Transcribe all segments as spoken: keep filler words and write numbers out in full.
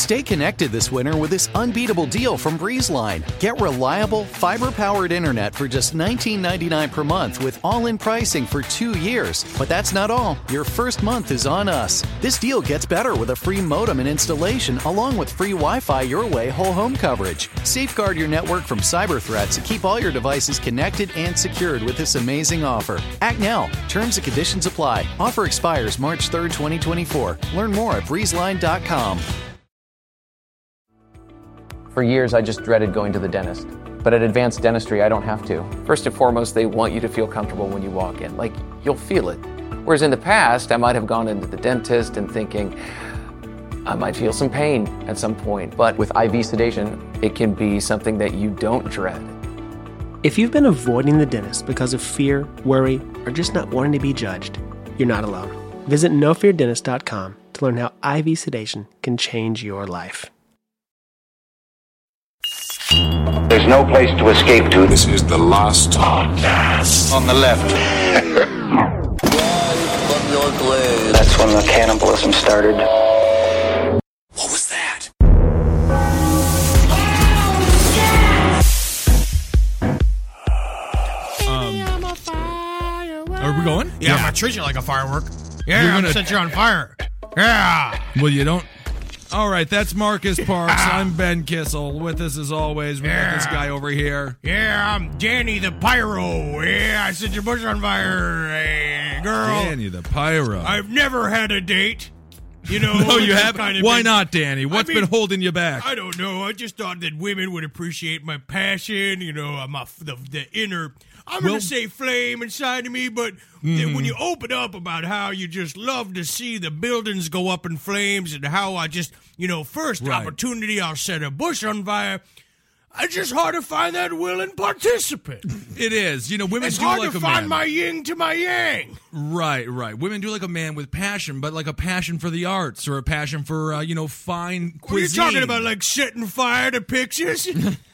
Stay connected this winter with this unbeatable deal from BreezeLine. Get reliable, fiber-powered internet for just nineteen ninety-nine per month with all-in pricing for two years. But that's not all. Your first month is on us. This deal gets better with a free modem and installation, along with free Wi-Fi your way whole home coverage. Safeguard your network from cyber threats and keep all your devices connected and secured with this amazing offer. Act now. Terms and conditions apply. Offer expires March third, twenty twenty-four. Learn more at breeze line dot com. For years, I just dreaded going to the dentist. But at Advanced Dentistry, I don't have to. First and foremost, they want you to feel comfortable when you walk in. Like, you'll feel it. Whereas in the past, I might have gone into the dentist and thinking, I might feel some pain at some point. But with I V sedation, it can be something that you don't dread. If you've been avoiding the dentist because of fear, worry, or just not wanting to be judged, you're not alone. Visit no fear dentist dot com to learn how I V sedation can change your life. There's no place to escape to. This is the last podcast. On the left. That's when the cannibalism started. What was that? Um, are we going? Yeah, yeah. I'm gonna treat you like a firework. Yeah, You're I'm gonna set you on fire. Yeah. Well, you don't. All right, that's Marcus Parks. I'm Ben Kissel. With us as always, we Yeah. got this guy over here. Yeah, I'm Danny the Pyro. Yeah, I set your bush on fire. Hey, girl. Danny the Pyro. I've never had a date. You know. No, you it's haven't. kind of Why been- not, Danny? What's I mean, been holding you back? I don't know. I just thought that women would appreciate my passion. You know, my the, the inner. I'm Well- gonna say flame inside of me, but Mm-hmm. when you open up about how you just love to see the buildings go up in flames and how I just, you know, first Right. opportunity I'll set a bush on fire. It's just hard to find that willing participant. It is. You know, women It's do hard like to a find man. my yin to my yang. Right, right. Women do like a man with passion, but like a passion for the arts or a passion for, uh, you know, fine What are you cuisine. talking about, like setting fire to pictures?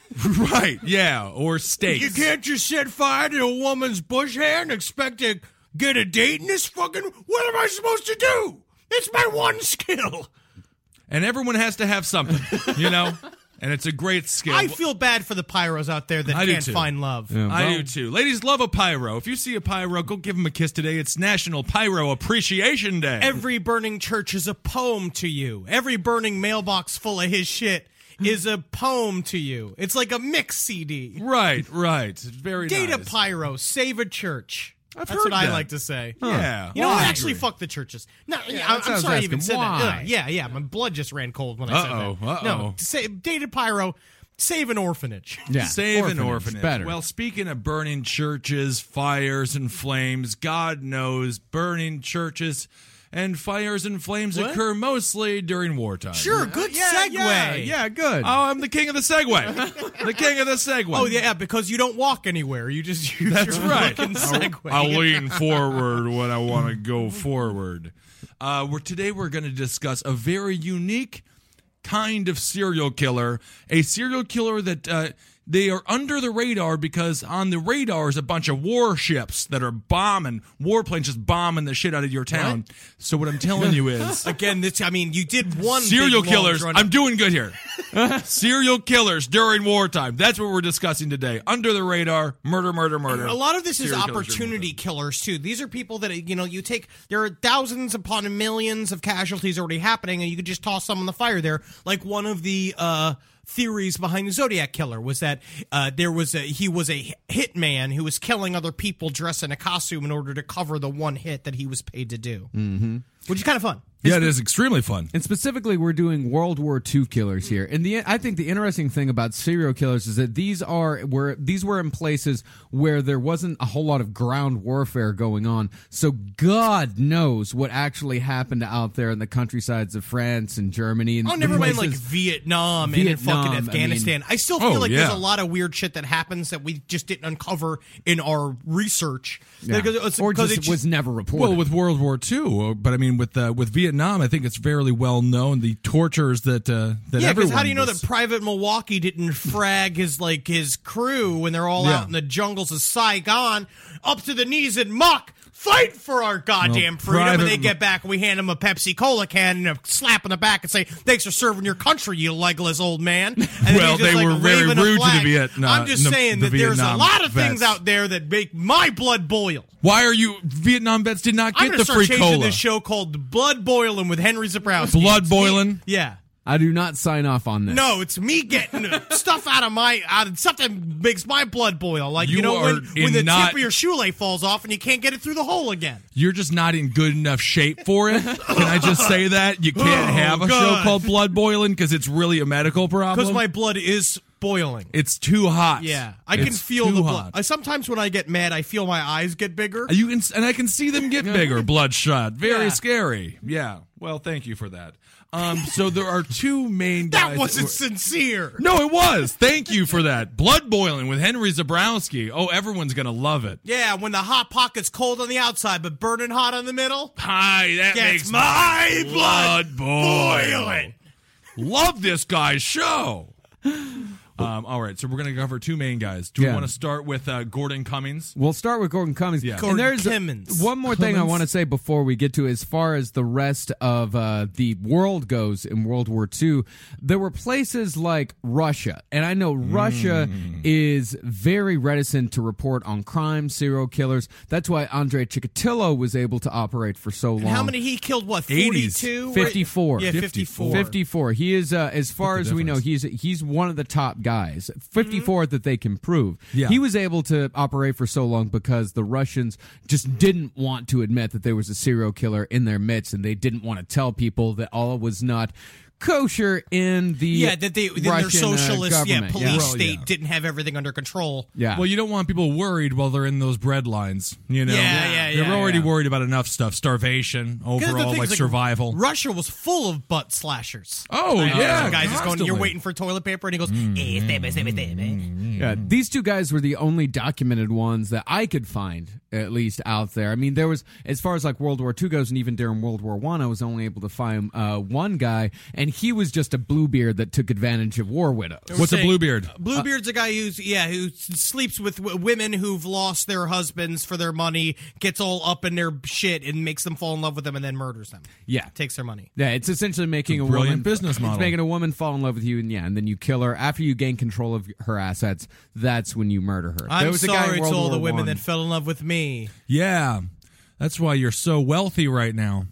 Right, yeah, or steaks. You can't just set fire to a woman's bush hair and expect to get a date in this fucking... What am I supposed to do? It's my one skill. And everyone has to have something, you know? And it's a great skill. I feel bad for the pyros out there that I do can't too. find love. Yeah, I do too. Ladies love a pyro. If you see a pyro, go give him a kiss today. It's National Pyro Appreciation Day. Every burning church is a poem to you. Every burning mailbox full of his shit is a poem to you. It's like a mix C D. Right, right. It's very Data nice. pyro, save a church. I've That's heard what I that. like to say. Yeah. You know Well, what? I Actually, agree. fuck the churches. No, Yeah, I'm, that's what I I'm was sorry I even asking. said Why? that. Ugh, yeah, yeah. My blood just ran cold when I Uh-oh, said that. uh-oh. No, say, data pyro, save an orphanage. Yeah, Save an orphanage, orphanage. better. Well, speaking of burning churches, fires, and flames, God knows burning churches and fires and flames What? occur mostly during wartime. Sure, good yeah, segue. Yeah, yeah, good. Oh, I'm the king of the segue. The king of the segue. Oh, yeah, because you don't walk anywhere. You just use That's your right. fucking segue. I'll lean forward when I want to go forward. Uh, we're, today we're going to discuss a very unique kind of serial killer, a serial killer that uh, they are under the radar because on the radar is a bunch of warships that are bombing, warplanes just bombing the shit out of your town. So what I'm telling you is... Again, this, I mean, you did one Serial big, long, killers. drawn- I'm doing good here. Serial killers during wartime. That's what we're discussing today. Under the radar, murder, murder, murder. A lot of this is Serial killers during opportunity wartime. killers too. These are people that, you know, you take, there are thousands upon millions of casualties already happening, and you could just toss some in the fire there. Like one of the uh, theories behind the Zodiac Killer was that uh, there was a he was a hitman who was killing other people dressed in a costume in order to cover the one hit that he was paid to do. Mm-hmm. Which is kind of fun. Yeah, it is extremely fun. And specifically, we're doing World War Two killers here. And the I think the interesting thing about serial killers is that these are were these were in places where there wasn't a whole lot of ground warfare going on. So God knows what actually happened out there in the countrysides of France and Germany. And Oh, the never mind like places- Vietnam, and in Vietnam, fucking I Afghanistan. I, mean- still feel Oh, like yeah. there's a lot of weird shit that happens that we just didn't uncover in our research. Yeah. Because it's- or because just it was never reported. Well, with World War Two, but I mean, with uh, with Vietnam, I think it's fairly well known the tortures that uh, that Yeah, because everyone how do you know was- that Private Milwaukee didn't frag his like his crew when they're all Yeah. out in the jungles of Saigon, up to the knees in muck, fight for our goddamn Well, freedom, private- and they get back and we hand them a Pepsi Cola can and a slap on the back and say, "Thanks for serving your country, you legless old man." And then Well, he's just, they like, were very waving a rude to the flag. Vietnam- I'm just the- saying the that there's a Vietnam lot of things vets. out there that make my blood boil. Why are you Vietnam vets did not I'm get going the to start free changing cola? this show called Blood Boiling with Henry Zabrowski. Blood It's me- boiling? Yeah. I do not sign off on this. No, it's me getting stuff out of my out of stuff that makes my blood boil. Like you, You know are when, in when the not- tip of your shoelace falls off and you can't get it through the hole again. You're just not in good enough shape for it. Can I just say that? You can't Oh, have a show God. called Blood Boiling because it's really a medical problem. Because my blood is boiling. It's too hot. Yeah, I can It's feel too the hot. blood. I, sometimes when I get mad, I feel my eyes get bigger. You can, and I can see them get bigger, bloodshot. Very Yeah. scary. Yeah. Well, thank you for that. Um, so there are two main guys. That wasn't were- sincere. No, it was. Thank you for that. Blood Boiling with Henry Zabrowski. Oh, everyone's gonna love it. Yeah, when the hot pocket's cold on the outside but burning hot on the middle. Hi, that Gets makes my blood boil. boiling. Love this guy's show. Um, all right, so we're going to cover two main guys. Do we Yeah. want to start with uh, Gordon Cummings? We'll start with Gordon Cummings. Yeah. And Gordon there's Cummings. one more thing I Cummings. want to say before we get to as far as the rest of uh, the world goes in World War Two. There were places like Russia, and I know Russia Mm. is very reticent to report on crime, serial killers. That's why Andrei Chikatilo was able to operate for so long. And how many he killed? What, eighties. forty-two? fifty-four. Yeah, fifty-four. fifty-four. fifty-four. He is, uh, as far What's as the we know, difference? he's he's one of the top guys. fifty-four that they can prove. Yeah. He was able to operate for so long because the Russians just didn't want to admit that there was a serial killer in their midst, and they didn't want to tell people that all was not kosher in the Yeah, that they in their Russian, uh, socialist yeah, government. police Well, state yeah. didn't have everything under control. Yeah. Well, you don't want people worried while they're in those bread lines. You know, Yeah, yeah, They're yeah, already yeah. worried about enough stuff: starvation, 'Cause the overall, thing's like survival. Russia was full of butt slashers. Oh, I know, yeah, some guys just going. You're constantly. waiting for toilet paper, and he goes, "Eh, stab it, stab it, stab it." Yeah, these two guys were the only documented ones that I could find, at least out there. I mean, there was, as far as like World War Two goes, and even during World War One, I, I was only able to find uh, one guy, and he was just a Bluebeard that took advantage of war widows. What's a saying- Bluebeard? Bluebeard's a guy who's yeah who s- sleeps with w- women who've lost their husbands for their money, gets all up in their shit, and makes them fall in love with them, and then murders them. Yeah. Takes their money. Yeah, it's essentially making It's a a brilliant woman, business model. It's making a woman fall in love with you, and yeah, and then you kill her after you gain control of her assets. That's when you murder her. I'm there was a guy in sorry to World all the War women One. that fell in love with me. Yeah, that's why you're so wealthy right now.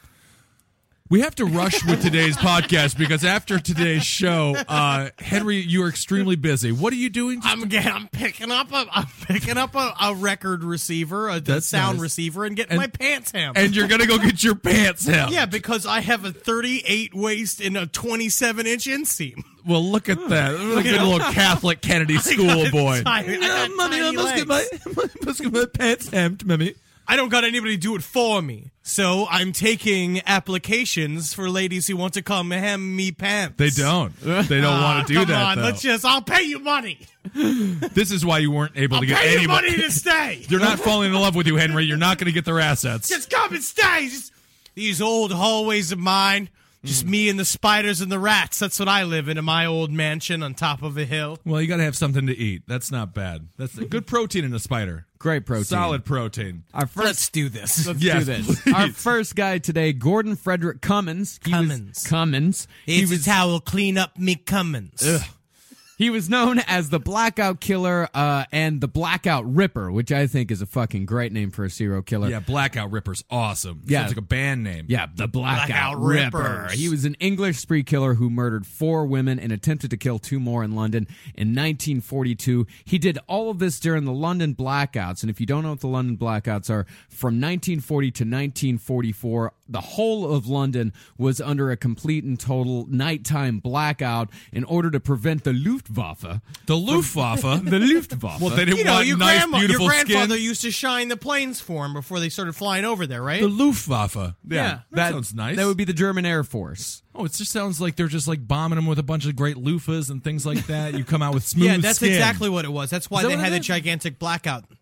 We have to rush with today's podcast because after today's show, uh, Henry, you are extremely busy. What are you doing? I'm getting, I'm picking up a I'm picking up a, a record receiver, a, a That's sound nice. receiver, and getting And- my pants hemmed. and you're gonna go get your pants hemmed. Yeah, because I have a thirty-eight waist and a twenty-seven inch inseam. Well, look at that. Look at a little Catholic Kennedy schoolboy. I got tiny legs. must get my pants hemmed, mommy. I don't got anybody to do it for me, so I'm taking applications for ladies who want to come hem me pants. They don't. They don't Ah, want to do come that. on, though. let's just. I'll pay you money. This is why you weren't able I'll to get pay any you money to stay. They're not falling in love with you, Henry. You're not going to get their assets. Just come and stay. Just these old hallways of mine. Just me and the spiders and the rats. That's what I live in in my old mansion on top of a hill. Well, you got to have something to eat. That's not bad. That's good protein in a spider. Great protein. Solid protein. Our first, Let's do this. let's Yes, do this. please. Our first guy today, Gordon Frederick Cummins. He Cummins. Was, Cummins. He Here's was a towel. Clean up me Cummins. He was known as the Blackout Killer uh, and the Blackout Ripper, which I think is a fucking great name for a serial killer. Yeah, Blackout Ripper's awesome. Yeah. Sounds like a band name. Yeah, the Blackout, Blackout Ripper. Rippers. He was an English spree killer who murdered four women and attempted to kill two more in London in nineteen forty-two. He did all of this during the London blackouts. And if you don't know what the London blackouts are, from nineteen forty to nineteen forty-four, the whole of London was under a complete and total nighttime blackout in order to prevent the Luftwaffe. The Luftwaffe. The Luftwaffe. Well, they didn't You know, want your nice, grandma, your beautiful grandfather skin. used to shine the planes for him before they started flying over there, right? The Luftwaffe. Yeah, Yeah. that, sounds nice. That would be the German Air Force. Oh, it just sounds like they're just like bombing them with a bunch of great loofahs and things like that. You come out with smooth yeah, that's skin. exactly what it was. That's why Is that they what had it the is? gigantic blackout.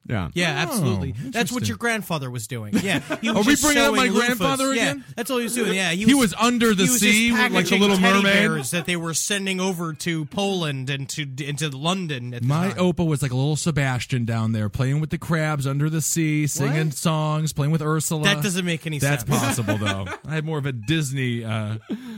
Yeah. Yeah, absolutely. That's what interesting. your grandfather was doing. Yeah. He was Are we just bringing up my sewing loofahs. grandfather Yeah, again? that's all he was doing. Yeah, He was under the he was sea, just like the packaging Little teddy Mermaid? bears that they were sending over to Poland and to into London at the My time. Opa was like a little Sebastian down there, playing with the crabs under the sea, singing What? songs, playing with Ursula. That doesn't make any That's sense. possible, though. I had more of a Disney uh,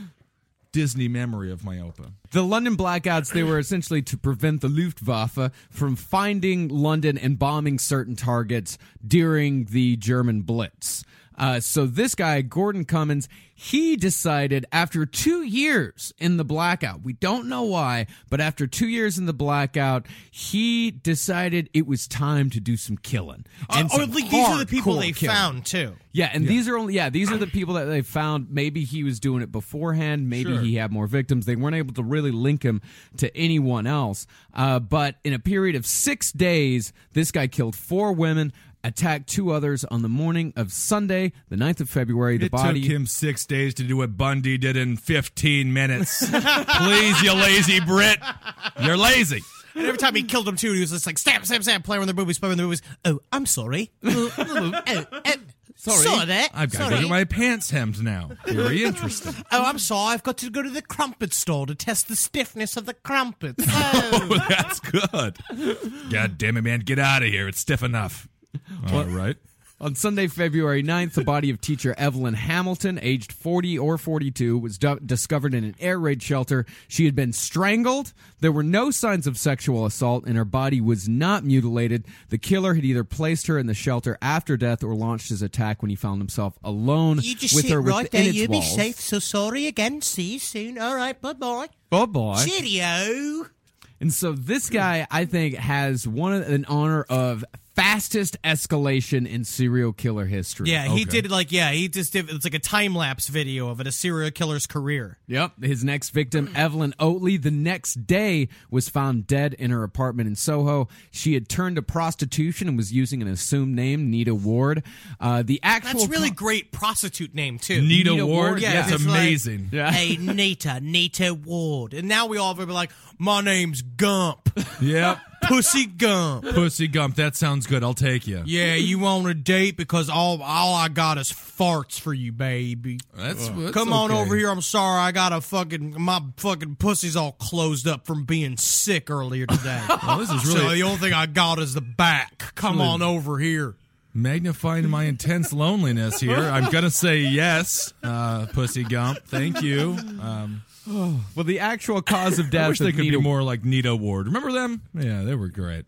Disney memory of my Opa. The London blackouts, they were essentially to prevent the Luftwaffe from finding London and bombing certain targets during the German Blitz. Uh, so this guy, Gordon Cummins, he decided after two years in the blackout, we don't know why, but after two years in the blackout, he decided it was time to do some killing. Uh, or some like, these are the people hardcore they killing. found too. Yeah, and these are only yeah, these are the people that they found. Maybe he was doing it beforehand. Maybe Sure. he had more victims. They weren't able to really link him to anyone else. Uh, but in a period of six days, this guy killed four women, attacked two others on the morning of Sunday, the ninth of February. The It body took him six days to do what Bundy did in fifteen minutes. Please, you lazy Brit. You're lazy. And every time he killed them too, he was just like stab, stab, stab, playing with their boobies, playing with their boobies. Oh, I'm sorry. oh, oh, oh, oh, sorry. Sorry. I've got to sorry. go get my pants hemmed now. Very interesting. Oh, I'm sorry. I've got to go to the crumpet store to test the stiffness of the crumpets. Oh. Oh, that's good. God damn it, man. Get out of here. It's stiff enough. All right. On Sunday, February ninth, the body of teacher Evelyn Hamilton, aged forty or forty-two, was d- discovered in an air raid shelter. She had been strangled. There were no signs of sexual assault, and her body was not mutilated. The killer had either placed her in the shelter after death or launched his attack when he found himself alone You just with sit her right within there. its You be walls. safe. So sorry again. See you soon. All right. Bye-bye. Bye-bye. Cheerio. And so this guy, I think, has one of, an honor of fastest escalation in serial killer history. Yeah, he Okay. did like, yeah, he just did, it's like a time-lapse video of it, a serial killer's career. Yep. His next victim, Evelyn Oatley, the next day was found dead in her apartment in Soho. She had turned to prostitution and was using an assumed name, Nita Ward. Uh, the actual That's really co- great prostitute name, too. Nita, Nita Ward? Ward, Yeah, yeah, that's it's like- amazing. Yeah. Hey, Nita, Nita Ward. And now we all be like, my name's Gump. Yep. Pussy Gump. Pussy Gump. That sounds good. I'll take you. Yeah, you want a date because all all I got is farts for you, baby. That's, that's Come on okay. over here. I'm sorry. I got a fucking, my fucking pussy's all closed up from being sick earlier today. Well, this is So really the only thing I got is the back. Come Really- on over here. magnifying my intense loneliness here. I'm going to say yes, uh, Pussy Gump. Thank you. Um, well, the actual cause of death I wish they of could Nita be more like Nita Ward. Remember them? Yeah, they were great.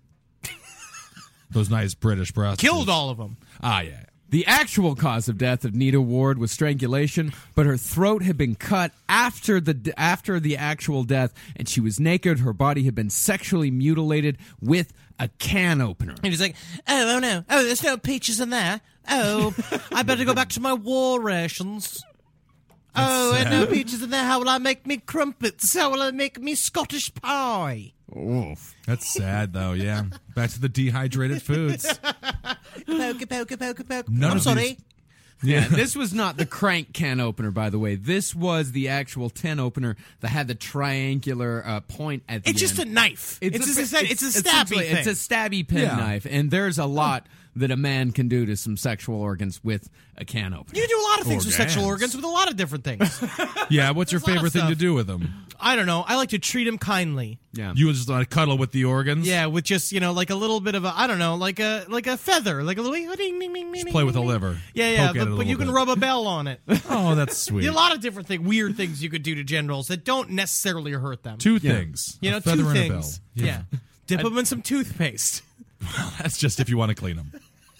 Those nice British prostitutes. Killed all of them. Ah, yeah. The actual cause of death of Nita Ward was strangulation, but her throat had been cut after the after the actual death, and she was naked. Her body had been sexually mutilated with a can opener. And he's like, oh, oh no. Oh, there's no peaches in there. Oh, I better go back to my war rations. Oh, sad. no peaches in there. How will I make me crumpets? How will I make me Scottish pie? Oof. That's sad, though, yeah. Back to the dehydrated foods. Poke, poke, poke, poke. None I'm of sorry. these- Yeah, this was not the crank can opener, by the way. This was the actual tin opener that had the triangular uh, point at the It's just a end. knife. It's, a, just a, it's, a stabby essentially- thing. It's a stabby pen Yeah. knife, and there's a lot that a man can do to some sexual organs with a can opener. You can do a lot of things with sexual Organs. organs with a lot of different things. Yeah, what's your There's a lot of favorite thing to stuff. do with them? I don't know. I like to treat him kindly. Yeah. You just uh, cuddle with the organs? Yeah, with just, you know, like a little bit of a, I don't know, like a like a feather, like a little ding, ding, ding, Just ding, play ding, with the ding. liver. Yeah, yeah, Poke at it but, a but little you can bit. rub a bell on it. Oh, that's sweet. A lot of different things, weird things you could do to genitals that don't necessarily hurt them. Two things. you know, a feather two and things. a bell. Yeah. Dip them in some toothpaste. That's just if you want to clean them.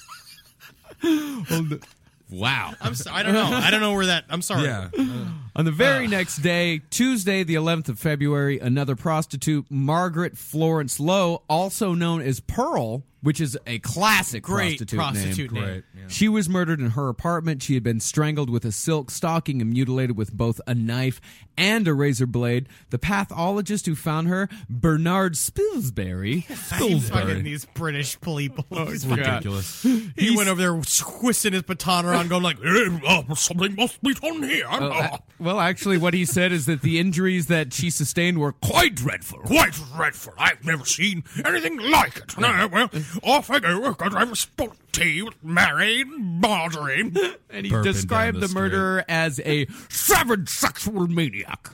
Wow. I'm sorry. I don't know. I don't know where that. I'm sorry. Yeah. On the very next day, Tuesday, the eleventh of February, another prostitute, Margaret Florence Lowe, also known as Pearl, which is a classic Great prostitute, prostitute name. name. Great. Yeah. She was murdered in her apartment. She had been strangled with a silk stocking and mutilated with both a knife and a razor blade. The pathologist who found her, Bernard Spilsbury, Fucking these British people. It's ridiculous. He went over there twisting his baton around, going like, eh, oh, "Something must be done here." Uh, Well, actually, what he said is that the injuries that she sustained were quite dreadful. Quite dreadful. I've never seen anything like it. No, well, off I go, because I was spilled tea with Mary Marjorie. And he Burping described down the the murderer as a savage sexual maniac.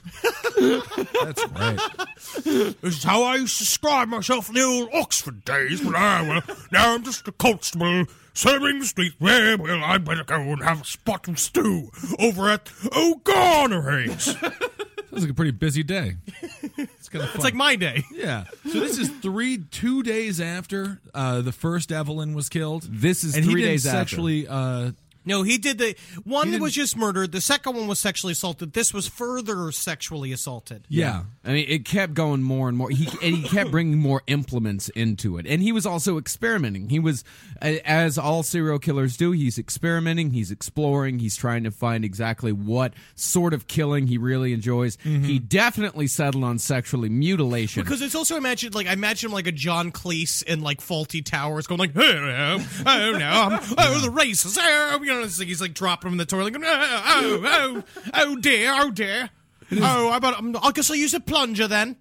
That's right. This is how I used to describe myself in the old Oxford days. But I, well, now I'm just a constable serving the street. Well, well, I'd better go and have a spot of stew over at O'Garneray's. Sounds like a pretty busy day. It's kind of fun. It's like my day. Yeah. So this is three, two days after uh, the first Evelyn was killed. This is and three he didn't days after. sexually. Uh, No, he did the one He that was didn't- just murdered. The second one was sexually assaulted. This was further sexually assaulted. yeah. I mean, it kept going more and more. He and he kept bringing more implements into it, and he was also experimenting. He was, a- as all serial killers do, he's experimenting. He's exploring. He's trying to find exactly what sort of killing he really enjoys. He definitely settled on sexually mutilation. Because it's also imagined like I imagine him like a John Cleese in like Faulty Towers going like, oh no, oh no, oh the races, oh, you know, it's like he's like dropping him in the toilet, like, oh, oh, oh, oh dear, oh dear, oh, I bet I guess I'll use a plunger then.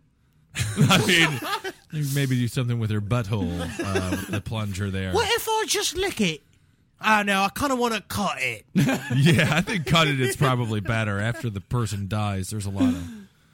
I mean, maybe do something with her butthole, uh, with the plunger there. What if I just lick it? Oh no, I kind of want to cut it. Yeah, I think cut it. It's probably better after the person dies. There's a lot of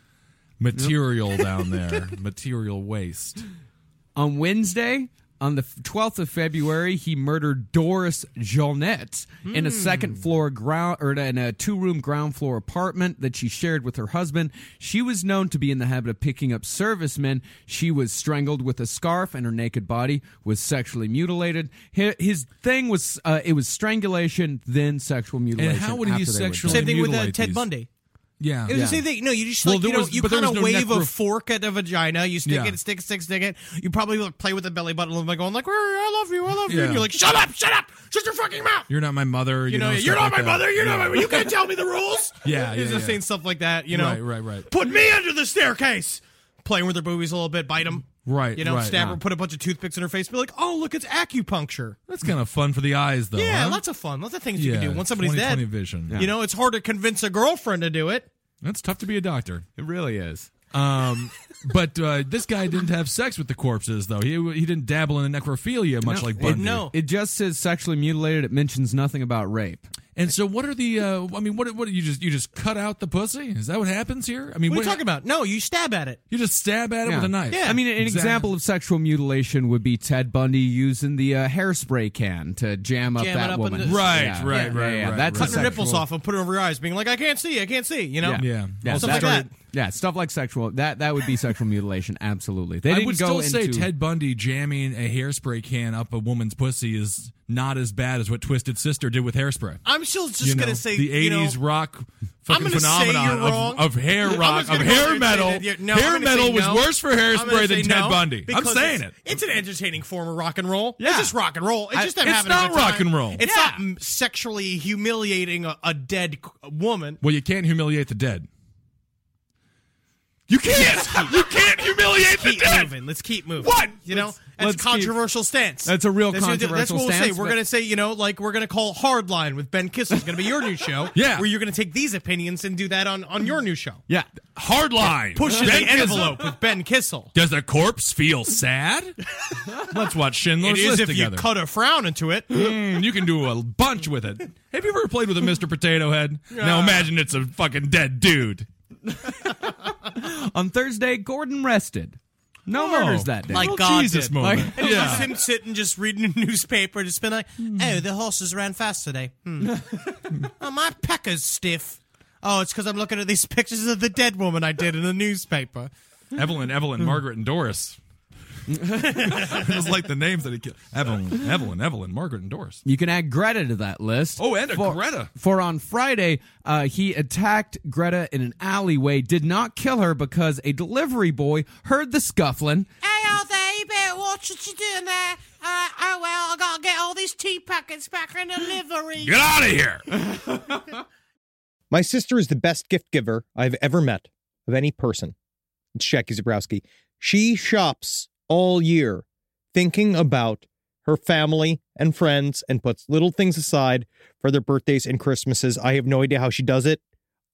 material down there, material waste. On Wednesday, on the twelfth of February, he murdered Doris Jeanette in a second floor ground or in a two-room ground floor apartment that she shared with her husband. She was known to be in the habit of picking up servicemen. She was strangled with a scarf, and her naked body was sexually mutilated. His, his thing was uh, it was strangulation, then sexual mutilation. And how would he after they were sexually- done. Same thing with uh, mutilate Ted these- Bundy. Yeah. It was Yeah. the same thing. No, you just Well, like there you know was- you but there kind of was no wave necro- a fork at a vagina. You stick Yeah. it, stick, stick, stick it. You probably like, play with the belly button a little bit, going like, "I love you, I love you." Yeah. And you're like, "Shut up, shut up, shut your fucking mouth." You're not my mother. You, You know, know, you're stuff not my like that. mother. You're yeah. not my. You can't tell me the rules. Yeah, yeah, He's just yeah. saying stuff like that. You know, Right, right, right. Put me under the staircase. Playing with her boobies a little bit, bite them. Right, You know, right. stab Yeah. her, put a bunch of toothpicks in her face, be like, "Oh, look, it's acupuncture." That's kind of fun for the eyes, though. Yeah, huh? lots of fun, lots of things you Yeah, can do when somebody's twenty twenty dead. vision. You know, it's hard to convince a girlfriend to do it. That's tough to be a doctor. It really is. Um, but uh, this guy didn't have sex with the corpses, though. He he didn't dabble in the necrophilia, much No, like it- Bundy. no. It just says sexually mutilated. It mentions nothing about rape. And so, what are the? Uh, I mean, what? What? You just you just cut out the pussy? Is that what happens here? I mean, What are you talking about? No, you stab at it. You just stab at it Yeah. with a knife. Yeah. I mean, an Exactly. example of sexual mutilation would be Ted Bundy using the uh, hairspray can to jam up Jam it that up in woman. the- Right, Yeah. right, Yeah, right, yeah, right, That's right. a Cutting her nipples sexual- off and putting it over your eyes, being like, "I can't see, I can't see." You know, Yeah. Yeah. Yeah, stuff like that. Yeah, stuff like sexual. That that would be sexual mutilation. Absolutely. They I didn't would go still say into, Ted Bundy jamming a hairspray can up a woman's pussy is not as bad as what Twisted Sister did with hairspray. I'm still just You know, gonna say the you know, eighties rock fucking gonna say phenomenon you're wrong. of, of hair I'm rock, just of gonna go there hair and say metal. that you're- no, I'm hair gonna metal say was no. worse for I'm hairspray gonna than say Ted no, Bundy. I'm because saying it's, it. It's an entertaining form of rock and roll. Yeah. It's just rock and roll. It's I- just them it's having a not good time. rock and roll. It's Yeah. not mm, sexually humiliating a, a dead c- woman. Well, you can't humiliate the dead. You can't. You can't humiliate the Keep dead. moving. Let's keep moving. What? You know, Let's- that's let's a controversial stance. That's a real that's, That's controversial what we'll stance, say. We're but- going to say, you know, like we're going to call Hardline with Ben Kissel. It's going to be your new show. Yeah. Where you're going to take these opinions and do that on, on your new show. Yeah. Hardline. Pushing Ben the Kissel. envelope with Ben Kissel. Does a corpse feel sad? Let's watch Schindler's It is List if together. you cut a frown into it. Mm, you can do a bunch with it. Have you ever played with a Mister Potato Head? Now imagine it's a fucking dead dude. On Thursday, Gordon rested. No Oh, murders that day. Like Well, God Jesus did. moment. And it was Yeah. just him sitting, just reading a newspaper, just been like, "Oh, the horses ran fast today. Hmm. Oh, my pecker's stiff. Oh, it's because I'm looking at these pictures of the dead woman I did in the newspaper." Evelyn, Evelyn, Margaret, and Doris. It was like the names that he killed. Evelyn, Evelyn, Evelyn, Margaret, and Doris. You can add Greta to that list. Oh, and a for, Greta. For on Friday, uh, he attacked Greta in an alleyway, did not kill her because a delivery boy heard the scuffling. Hey, out there, you better watch what you're doing there. Uh, oh, well, I gotta get all these tea packets back in delivery. Get out of here. My sister is the best gift giver I've ever met of any person. It's Jackie Zabrowski. She shops all year thinking about her family and friends and puts little things aside for their birthdays and Christmases. I have no idea how she does it.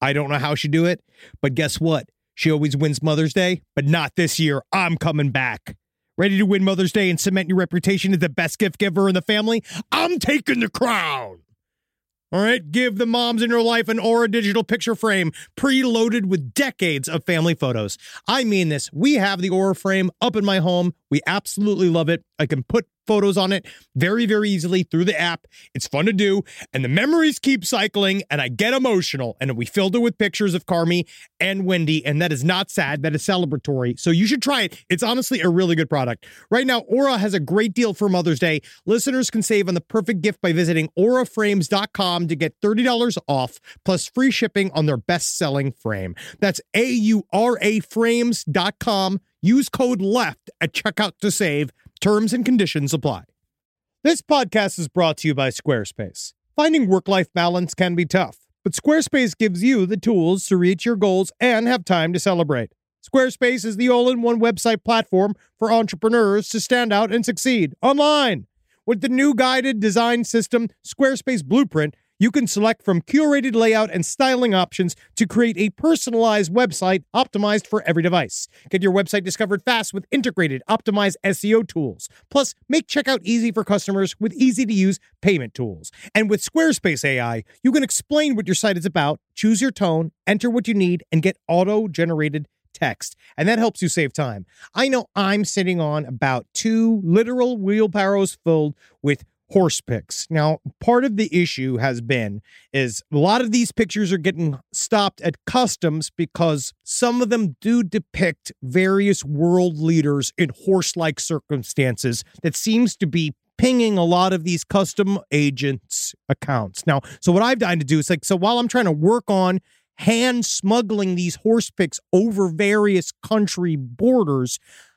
I don't know how she do it, but guess what? She always wins Mother's Day, but not this year. I'm coming back. Ready to win Mother's Day and cement your reputation as the best gift giver in the family? I'm taking the crown. All right, give the moms in your life an Aura digital picture frame preloaded with decades of family photos. I mean this. We have the Aura frame up in my home. We absolutely love it. I can put photos on it very, very easily through the app. It's fun to do, and the memories keep cycling, and I get emotional. And we filled it with pictures of Carmi and Wendy, and that is not sad. That is celebratory. So you should try it. It's honestly a really good product. Right now, Aura has a great deal for Mother's Day. Listeners can save on the perfect gift by visiting aura frames dot com to get thirty dollars off, plus free shipping on their best-selling frame. That's A U R A frames dot com. Use code LEFT at checkout to save. Terms and conditions apply. This podcast is brought to you by Squarespace. Finding work-life balance can be tough, but Squarespace gives you the tools to reach your goals and have time to celebrate. Squarespace is the all-in-one website platform for entrepreneurs to stand out and succeed online. With the new guided design system, Squarespace Blueprint, you can select from curated layout and styling options to create a personalized website optimized for every device. Get your website discovered fast with integrated, optimized S E O tools. Plus, make checkout easy for customers with easy-to-use payment tools. And with Squarespace A I, you can explain what your site is about, choose your tone, enter what you need, and get auto-generated text. And that helps you save time. I know I'm sitting on about two literal wheelbarrows filled with horse pics. Now, part of the issue has been is a lot of these pictures are getting stopped at customs because some of them do depict various world leaders in horse-like circumstances that seems to be pinging a lot of these custom agents' accounts. Now, so what I've done to do is like, so while I'm trying to work on hand smuggling these horse pics over various country borders,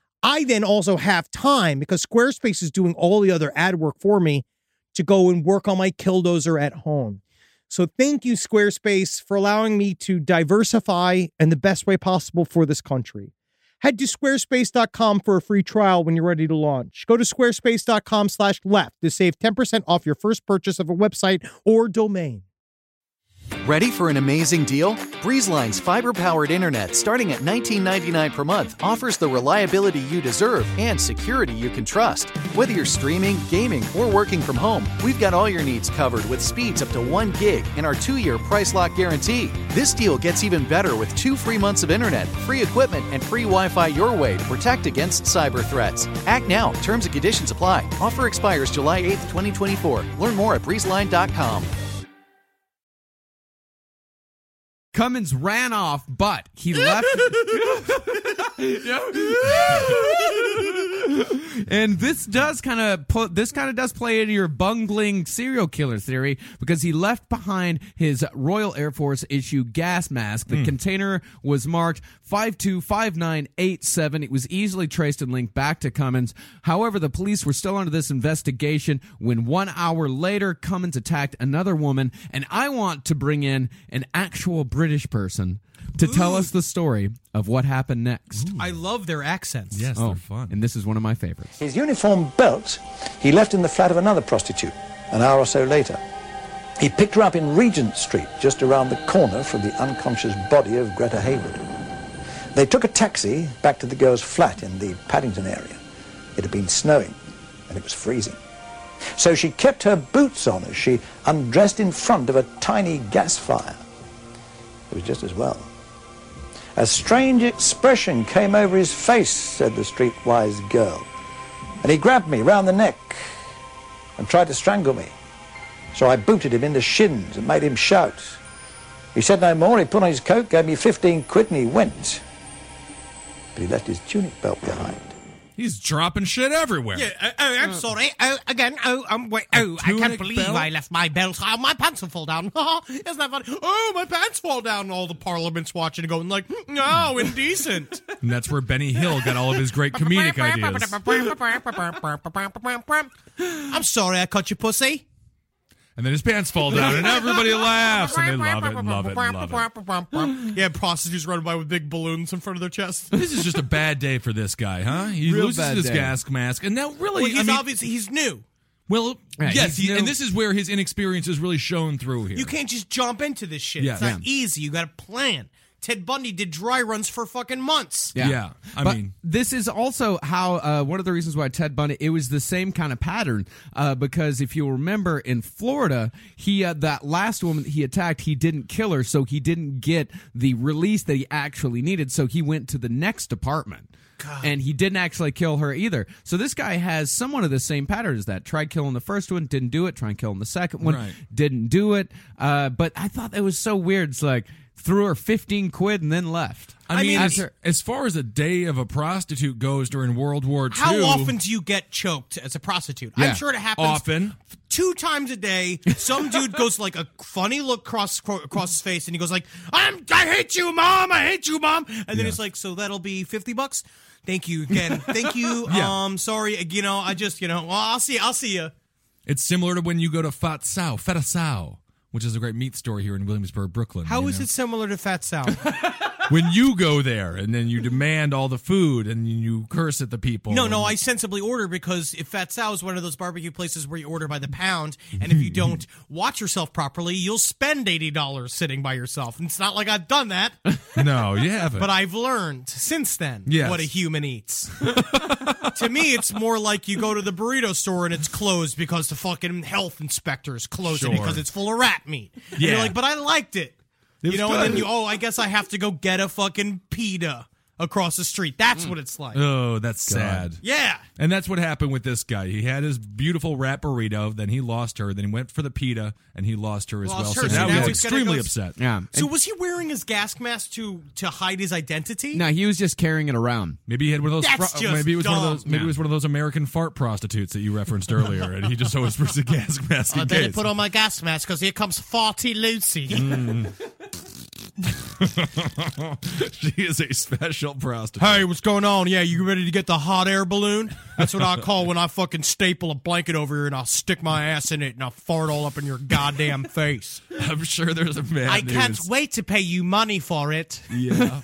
I then also have time because Squarespace is doing all the other ad work for me to go and work on my Killdozer at home. So thank you, Squarespace, for allowing me to diversify in the best way possible for this country. Head to squarespace dot com for a free trial when you're ready to launch. Go to squarespace dot com slash left to save ten percent off your first purchase of a website or domain. Ready for an amazing deal? BreezeLine's fiber-powered internet starting at nineteen ninety-nine dollars per month offers the reliability you deserve and security you can trust. Whether you're streaming, gaming, or working from home, we've got all your needs covered with speeds up to one gig and our two-year price lock guarantee. This deal gets even better with two free months of internet, free equipment, and free Wi-Fi your way to protect against cyber threats. Act now. Terms and conditions apply. Offer expires July eighth, twenty twenty-four. Learn more at breeze line dot com. Cummins ran off, but he left. And this does kind of put this kind of does play into your bungling serial killer theory because he left behind his Royal Air Force issue gas mask. The mm. container was marked five two five nine eight seven. It was easily traced and linked back to Cummins. However, the police were still under this investigation when one hour later Cummins attacked another woman. And I want to bring in an actual British person to tell Ooh. us the story of what happened next. Ooh. I love their accents. Yes, oh, they're fun. And this is one of my favorites. His uniform belt he left in the flat of another prostitute an hour or so later. He picked her up in Regent Street, just around the corner from the unconscious body of Greta Hayward. They took a taxi back to the girl's flat in the Paddington area. It had been snowing, and it was freezing. So she kept her boots on as she undressed in front of a tiny gas fire. It was just as well. A strange expression came over his face, said the streetwise girl, and he grabbed me round the neck and tried to strangle me. So I booted him in the shins and made him shout. He said no more. He put on his coat, gave me fifteen quid, and he went. But he left his tunic belt behind. He's dropping shit everywhere. Yeah, uh, oh, I'm uh, sorry. Oh, again. Oh, um, wait. Oh, I can't believe belt? I left my belt. Oh, my pants will fall down. Isn't that funny? Oh, my pants fall down. All the Parliament's watching and going like, no, indecent. And that's where Benny Hill got all of his great comedic ideas. I'm sorry I cut you, pussy. And then his pants fall down, and everybody laughs, and they love it, and love it, and love it. Yeah, prostitutes running by with big balloons in front of their chests. This is just a bad day for this guy, huh? He Real loses his day. gas mask, and now really, well, he's I mean, obviously he's new. Well, Yeah, yes, he's he, no- and this is where his inexperience is really shown through here. You can't just jump into this shit. Yeah. It's not Yeah. easy. You got to plan. Ted Bundy did dry runs for fucking months. Yeah, Yeah, I But mean- this is also how uh, one of the reasons why Ted Bundy. It was the same kind of pattern uh, because if you remember in Florida, he uh, that last woman he attacked, he didn't kill her, so he didn't get the release that he actually needed. So he went to the next department. And he didn't actually kill her either. So this guy has somewhat of the same pattern as that. Tried killing the first one, didn't do it. Tried killing the second one, Right. didn't do it. Uh, but I thought that was so weird. It's like threw her fifteen quid and then left. I mean, I as, mean- as far as a day of a prostitute goes during World War Two, How often do you get choked as a prostitute? Yeah. I'm sure it happens Often. two times a day. Some dude goes like a funny look across across his face, and he goes like, "I'm I hate you, mom. I hate you, mom." And then Yeah. it's like, "So that'll be fifty bucks." Thank you again. Thank you. Yeah. Um, sorry. You know, I just you know. Well, I'll see. I'll see you. It's similar to when you go to Fat Sao, Feta Sao, which is a great meat store here in Williamsburg, Brooklyn. How you is know? it similar to Fat Sal? when you go there and then you demand all the food and you curse at the people? No, no, and- I sensibly order because if Fat Sal is one of those barbecue places where you order by the pound, and if you don't watch yourself properly, you'll spend eighty dollars sitting by yourself. And it's not like I've done that, No, you haven't. but I've learned since then Yes. what a human eats. To me, it's more like you go to the burrito store and it's closed because the fucking health inspectors closed it Sure. because it's full of rat meat. And Yeah. you're like, but I liked it. It You was know, and then good. you, oh, I guess I have to go get a fucking pita across the street. That's what it's like. Oh, that's sad. Yeah. And that's what happened with this guy. He had his beautiful rat burrito, then he lost her, then he went for the pita, and he lost her as Lost well. her, So so now now he's he's gotta extremely go- upset. Yeah. So was he wearing his gas mask to to hide his identity? No, he was just carrying it around. Maybe he had one of those. That's fro- just maybe it was one of dumb. those. Maybe Yeah. it was one of those American fart prostitutes that you referenced earlier, and he just always puts a gas mask in I better case. put on my gas mask because here comes Farty Lucy. She is a special prostitute. Hey, what's going on? Yeah, you ready to get the hot air balloon? That's what I call when I fucking staple a blanket over here and I'll stick my ass in it and I'll fart all up in your goddamn face. I'm sure there's a man. I can't who's- wait to pay you money for it. Yeah.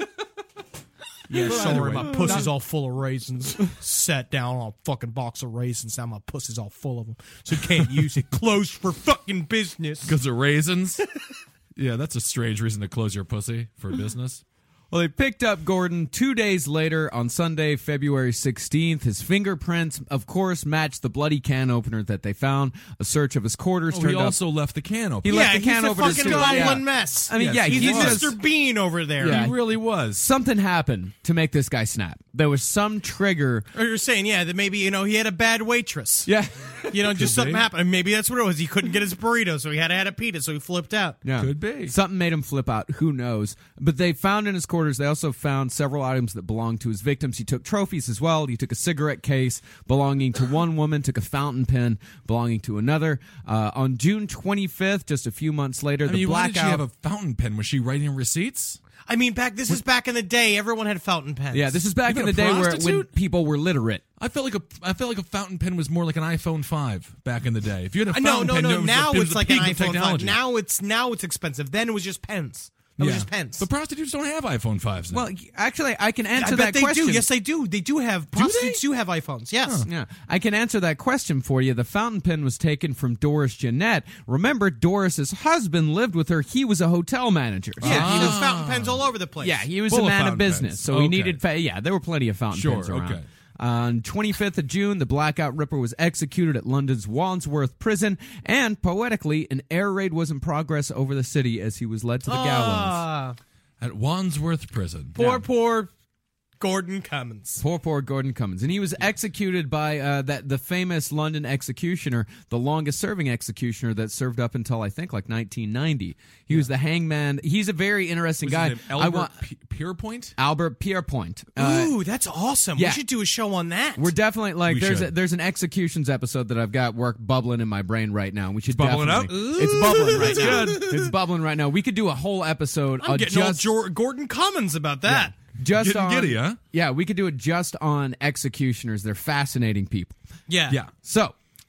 Yeah, But sorry, anyway, my pussy's all full of raisins. Sat down on a fucking box of raisins. Now my pussy's all full of them. So can't use it. Closed for fucking business. Because of raisins. Yeah, that's a strange reason to close your pussy for business. Well, they picked up Gordon two days later on Sunday, February sixteenth. His fingerprints, of course, matched the bloody can opener that they found. A search of his quarters Oh, turned he up. also left the can open. He Yeah, left the can he's a opener fucking too. goblin Yeah. mess. I mean, Yes, yeah, he he He's was. was. Mister Bean over there. Yeah. He really was. Something happened to make this guy snap. There was some trigger. Or you're saying, yeah, that maybe, you know, he had a bad waitress. Yeah. You know, just Could something be. happened. And maybe that's what it was. He couldn't get his burrito, so he had to have a pita, so he flipped out. Yeah. Could be. Something made him flip out. Who knows? But they found in his quarters, they also found several items that belonged to his victims. He took trophies as well. He took a cigarette case belonging to one woman, took a fountain pen belonging to another. Uh, on June twenty-fifth, just a few months later, I the mean, why did blackout. she have a fountain pen? Was she writing receipts? I mean, back this is back in the day. Everyone had fountain pens. yeah, this is back Even in the a day where when prostitute? people were literate. I felt like a I felt like a fountain pen was more like an iPhone five back in the day. If you had a Uh, no, fountain no, pen, no. it was Now the, it was it's the like an peak of iPhone five. technology. Now it's now it's expensive. Then it was just pens. It was Yeah. just pens. But prostitutes don't have iPhone fives now. Well, actually, I can I answer bet that they question. do. Yes, they do. They do have prostitutes. Do, have iPhones? Yes. Yeah, I can answer that question for you. The fountain pen was taken from Doris Jeanette. Remember, Doris's husband lived with her. He was a hotel manager. Yeah, Ah. he was fountain pens all over the place. Yeah, he was Full a of man of fountain business, pens. so he Okay. needed. Fa- yeah, there were plenty of fountain Sure, pens around. okay. On twenty-fifth of June, the Blackout Ripper was executed at London's Wandsworth Prison, and poetically, an air raid was in progress over the city as he was led to the gallows. Ah, At Wandsworth Prison. poor, poor Gordon Cummins. Poor, poor Gordon Cummins, and he was executed by uh, that the famous London executioner, the longest-serving executioner that served up until I think like nineteen ninety. He was the hangman. He's a very interesting Was guy. his name I Albert want P- Pierpoint? Albert Pierpoint. Uh, Ooh, that's awesome. yeah. We should do a show on that. We're definitely like We there's a, should. there's an executions episode that I've got work bubbling in my brain right now. We should bubbling definitely, up? It's bubbling right That's now. good. It's bubbling right now. We could do a whole episode. I'm uh, getting all just Jor- Gordon Cummins about that. just Getting on giddy, huh? yeah. We could do it just on executioners. They're fascinating people. Yeah. Yeah. So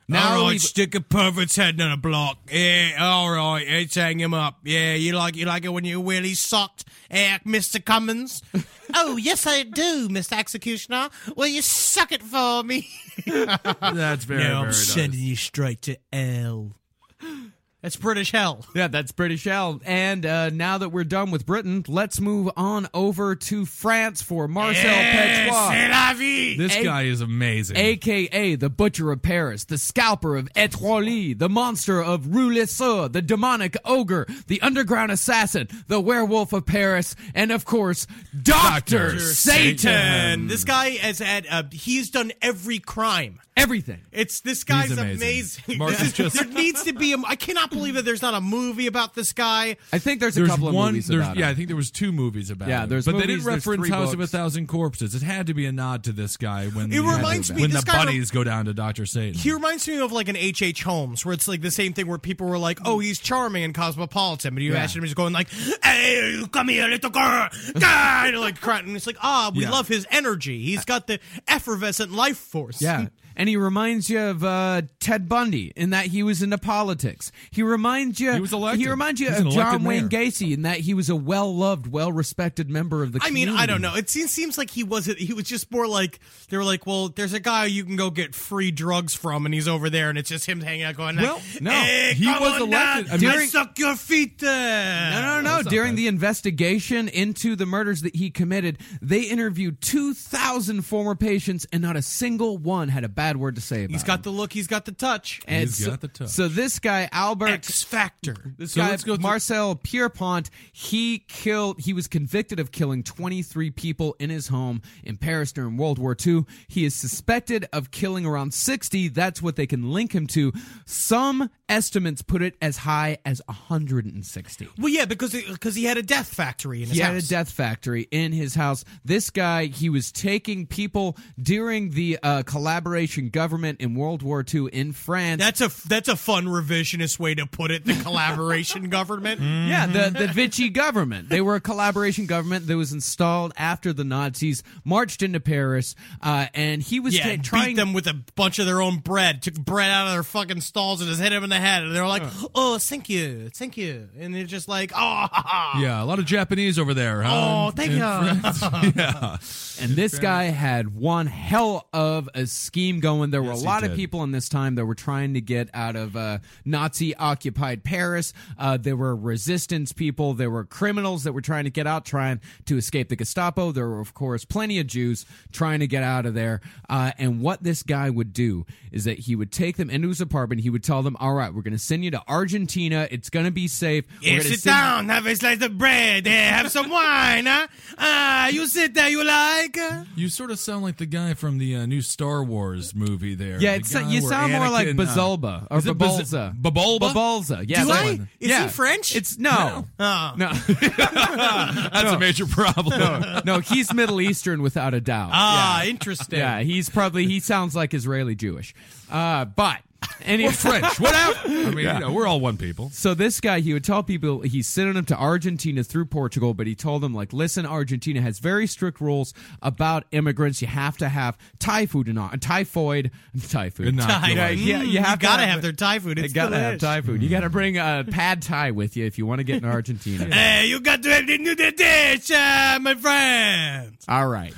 Now all right, we've- stick a pervert's head on a block. Yeah, all right, let's hang him up. Yeah, you like you like it when you're really sucked, eh, Mister Cummins? Oh, yes, I do, Mister Executioner. Will you suck it for me? That's very, no, I'm very sending you straight to hell. That's British hell. Yeah, that's British hell. And uh, now that we're done with Britain, let's move on over to France for Marcel Eh, Petrois. c'est la vie. This A- guy is amazing. A K A the Butcher of Paris, the Scalper of Étoile, the Monster of Rue Les Sceaux, the Demonic Ogre, the Underground Assassin, the Werewolf of Paris, and of course, Doctor Satan. Satan. This guy has had, uh, he's done every crime. Everything. It's this guy's He's amazing. amazing. Mark This is is- just- there needs to be a. I cannot believe that there's not a movie about this guy. I think there's a There's couple of one, movies there's, about yeah, him. I think there was two movies about Yeah, it. there's but they movies, didn't there's reference three House of a books. Thousand Corpses. It had to be a nod to this guy when It the, reminds me- when this the guy rem- bunnies go down to Doctor Satan. He reminds me of like an H H. Holmes, where it's like the same thing where people were like, "Oh, he's charming and cosmopolitan," but you Yeah. ask him, he's going like, "Hey, you come here, little girl," kind of like crying. And it's like, ah, we Yeah. love his energy. He's got the effervescent life force. Yeah. And he reminds you of uh, Ted Bundy in that he was into politics. He reminds you. He was elected. He reminds you He's of an John elected Wayne mayor. Gacy in that he was a well-loved, well-respected member of the I mean, community. I don't know. It seems, seems like he wasn't. He was just more like they were like, well, there's a guy you can go get free drugs from, and he's over there, and it's just him hanging out, going, like, Well, no, hey, he come was on elected. down. I mean- I suck your feet there. No, no, no. That's not During bad. the investigation into the murders that he committed, they interviewed two thousand former patients, and not a single one had a bad word to say about He's him. got the look. He's got the touch. And He's so, got the touch. So this guy, Albert, X Factor. this So guy, let's go through- Marcel Pierrepont, he killed, he was convicted of killing twenty-three people in his home in Paris during World War Two. He is suspected of killing around sixty. That's what they can link him to. Some estimates put it as high as one hundred sixty. Well, yeah, because because he had a death factory in his He house. had a death factory in his house. This guy, he was taking people during the uh, collaboration government in World War Two in France. That's a that's a fun revisionist way to put it. The collaboration government. Yeah, the, the Vichy government. They were a collaboration government that was installed after the Nazis marched into Paris, uh, and he was Yeah, ta- trying beat them with a bunch of their own bread. Took bread out of their fucking stalls and just hit them in the head. And they were like, "Oh, thank you, thank you." And they're just like, "Oh, Yeah, a lot of Japanese over there, huh? Oh, thank In you. France. Yeah. And this guy had one hell of a scheme going. There were Yes, a he lot of did. people in this time that were trying to get out of uh, Nazi-occupied Paris. Uh, there were resistance people. There were criminals that were trying to get out, trying to escape the Gestapo. There were, of course, plenty of Jews trying to get out of there. Uh, and what this guy would do is that he would take them into his apartment. He would tell them, all right, we're going to send you to Argentina. It's going to be safe. We're Yeah, gonna sit send- down, have a slice of bread, yeah, have some wine, huh? Ah, you sit there, you like? You sort of sound like the guy from the uh, new Star Wars movie there. Yeah, The it's, guy you where sound more like Anakin, uh, Bazulba or is it Baz- Babolza. Babolba? Babolza. Yeah, Do that I? one. Is yeah. he French? It's no. Oh. No. That's a major problem. no, no, he's Middle Eastern without a doubt. Ah, yeah. interesting. Yeah, he's probably he sounds like Israeli Jewish. Uh, but and Or French, whatever. I mean, Yeah. you know, we're all one people. So this guy, he would tell people he's sending them to Argentina through Portugal, but he told them, like, listen, Argentina has very strict rules about immigrants. You have to have Thai food and not typhoid, Thai food. Inoculate. Yeah, yeah, you have to gotta have, have their Thai food. You It's gotta have delish. Thai food. You gotta bring a pad Thai with you if you want to get in Argentina. Hey, you got to have the new dish, uh, my friend. All right.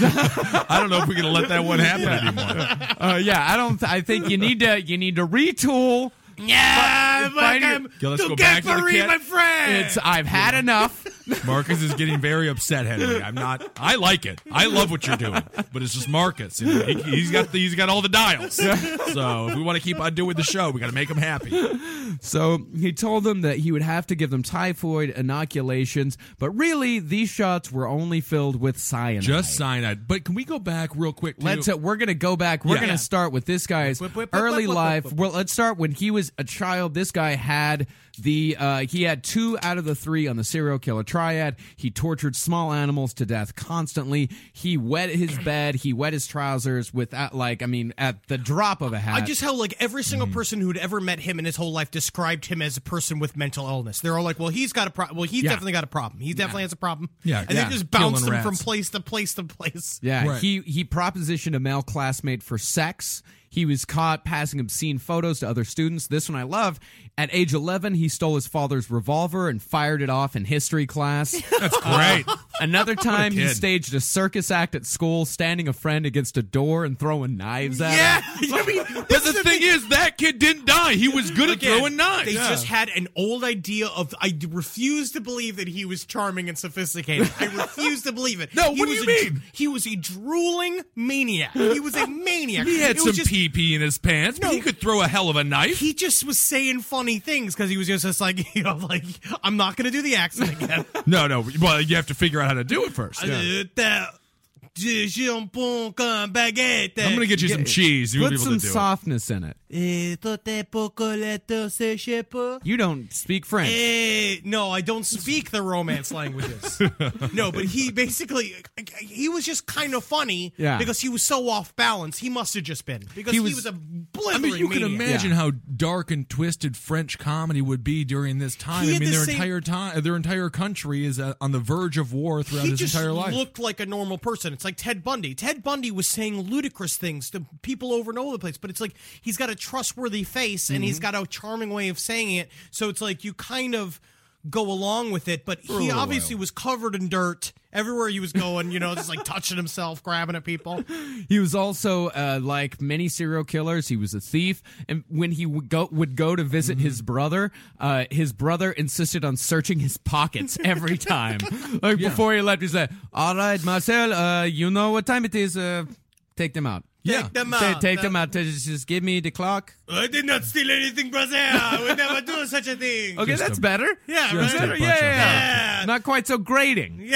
I don't know if we're going to let that one happen anymore. Uh, yeah, I don't. Th- I think you need to. You need to retool. Yeah, Find your- welcome Okay, let's to go back to the Gaffary, kid. my friend. It's. I've had enough. Marcus is getting very upset, Henry. I'm not. I like it. I love what you're doing, but it's just Marcus. You know, he, he's got the, he's got all the dials. So if we want to keep on doing the show, we got to make him happy. So he told them that he would have to give them typhoid inoculations, but really these shots were only filled with cyanide. Just cyanide. But can we go back real quick? To, Let's. Uh, we're gonna go back. We're Yeah. gonna start with this guy's Whip, whip, whip, early whip, whip, life. whip, whip. Well, let's start when he was a child. This guy had the. Uh, he had two out of the three on the serial killer triad. He tortured small animals to death constantly. He wet his bed. He wet his trousers without, like, I mean, at the drop of a hat. I just how like every single Mm. person who'd ever met him in his whole life described him as a person with mental illness. They're all like, "Well, he's got a problem. Well, he's Yeah. definitely got a problem. He definitely has a problem." Yeah, and yeah. they just bounced Killing him from rats. place to place to place. Yeah, Right. he he propositioned a male classmate for sex. He was caught passing obscene photos to other students. This one I love. At age eleven, he stole his father's revolver and fired it off in history class. That's great. Uh, another time, he kid. staged a circus act at school, standing a friend against a door and throwing knives at Yeah, him. I mean, But the thing is, that kid didn't die. He was good at Again, throwing knives. They Yeah. just had an old idea of. I d- refuse to believe that he was charming and sophisticated. I refuse to believe it. No, He what do was you a dr- mean? He was a drooling maniac. He was a maniac. He had It was some just- pee pee in his pants, but No. he could throw a hell of a knife. He just was saying funny things because he was just, just like, you know, like, I'm not going to do the accent again. No, no. Well, you have to figure out how to do it first. Uh, that- jambon con baguette. I'm gonna get you some cheese. You'll Put be able some to do softness in it. Eh, tout est pocoletto, c'est je sais pas. You don't speak French. Eh, no, I don't speak the Romance languages. No, but he basically, he was just kind of funny Yeah. because he was so off balance. He must have just been because He he was- was, a it. I blithering mean, you can maniac. imagine Yeah. how dark and twisted French comedy would be during this time. He I had mean, the their same- entire time, their entire country is uh, on the verge of war throughout He his just entire life. looked like a normal person. It's like Ted Bundy. Ted Bundy was saying ludicrous things to people over and over the place, but it's like he's got a trustworthy face and he's got a charming way of saying it. So it's like you kind of go along with it, but a he little obviously while. was covered in dirt everywhere he was going, you know, just like touching himself, grabbing at people. He was also, uh, like many serial killers, he was a thief. And when he would go, would go to visit his brother, uh, his brother insisted on searching his pockets every time. Like before he left, he said, "All right, Marcel, uh, you know what time it is. Uh, take them out." Yeah. Take them Ta- out. take them out. Just, just give me the clock. I did not steal anything, brother. I would never do such a thing. Okay, Just that's a- better. Yeah, Just right? a bunch Yeah, of- yeah, Yeah. Not quite so grating. Yeah.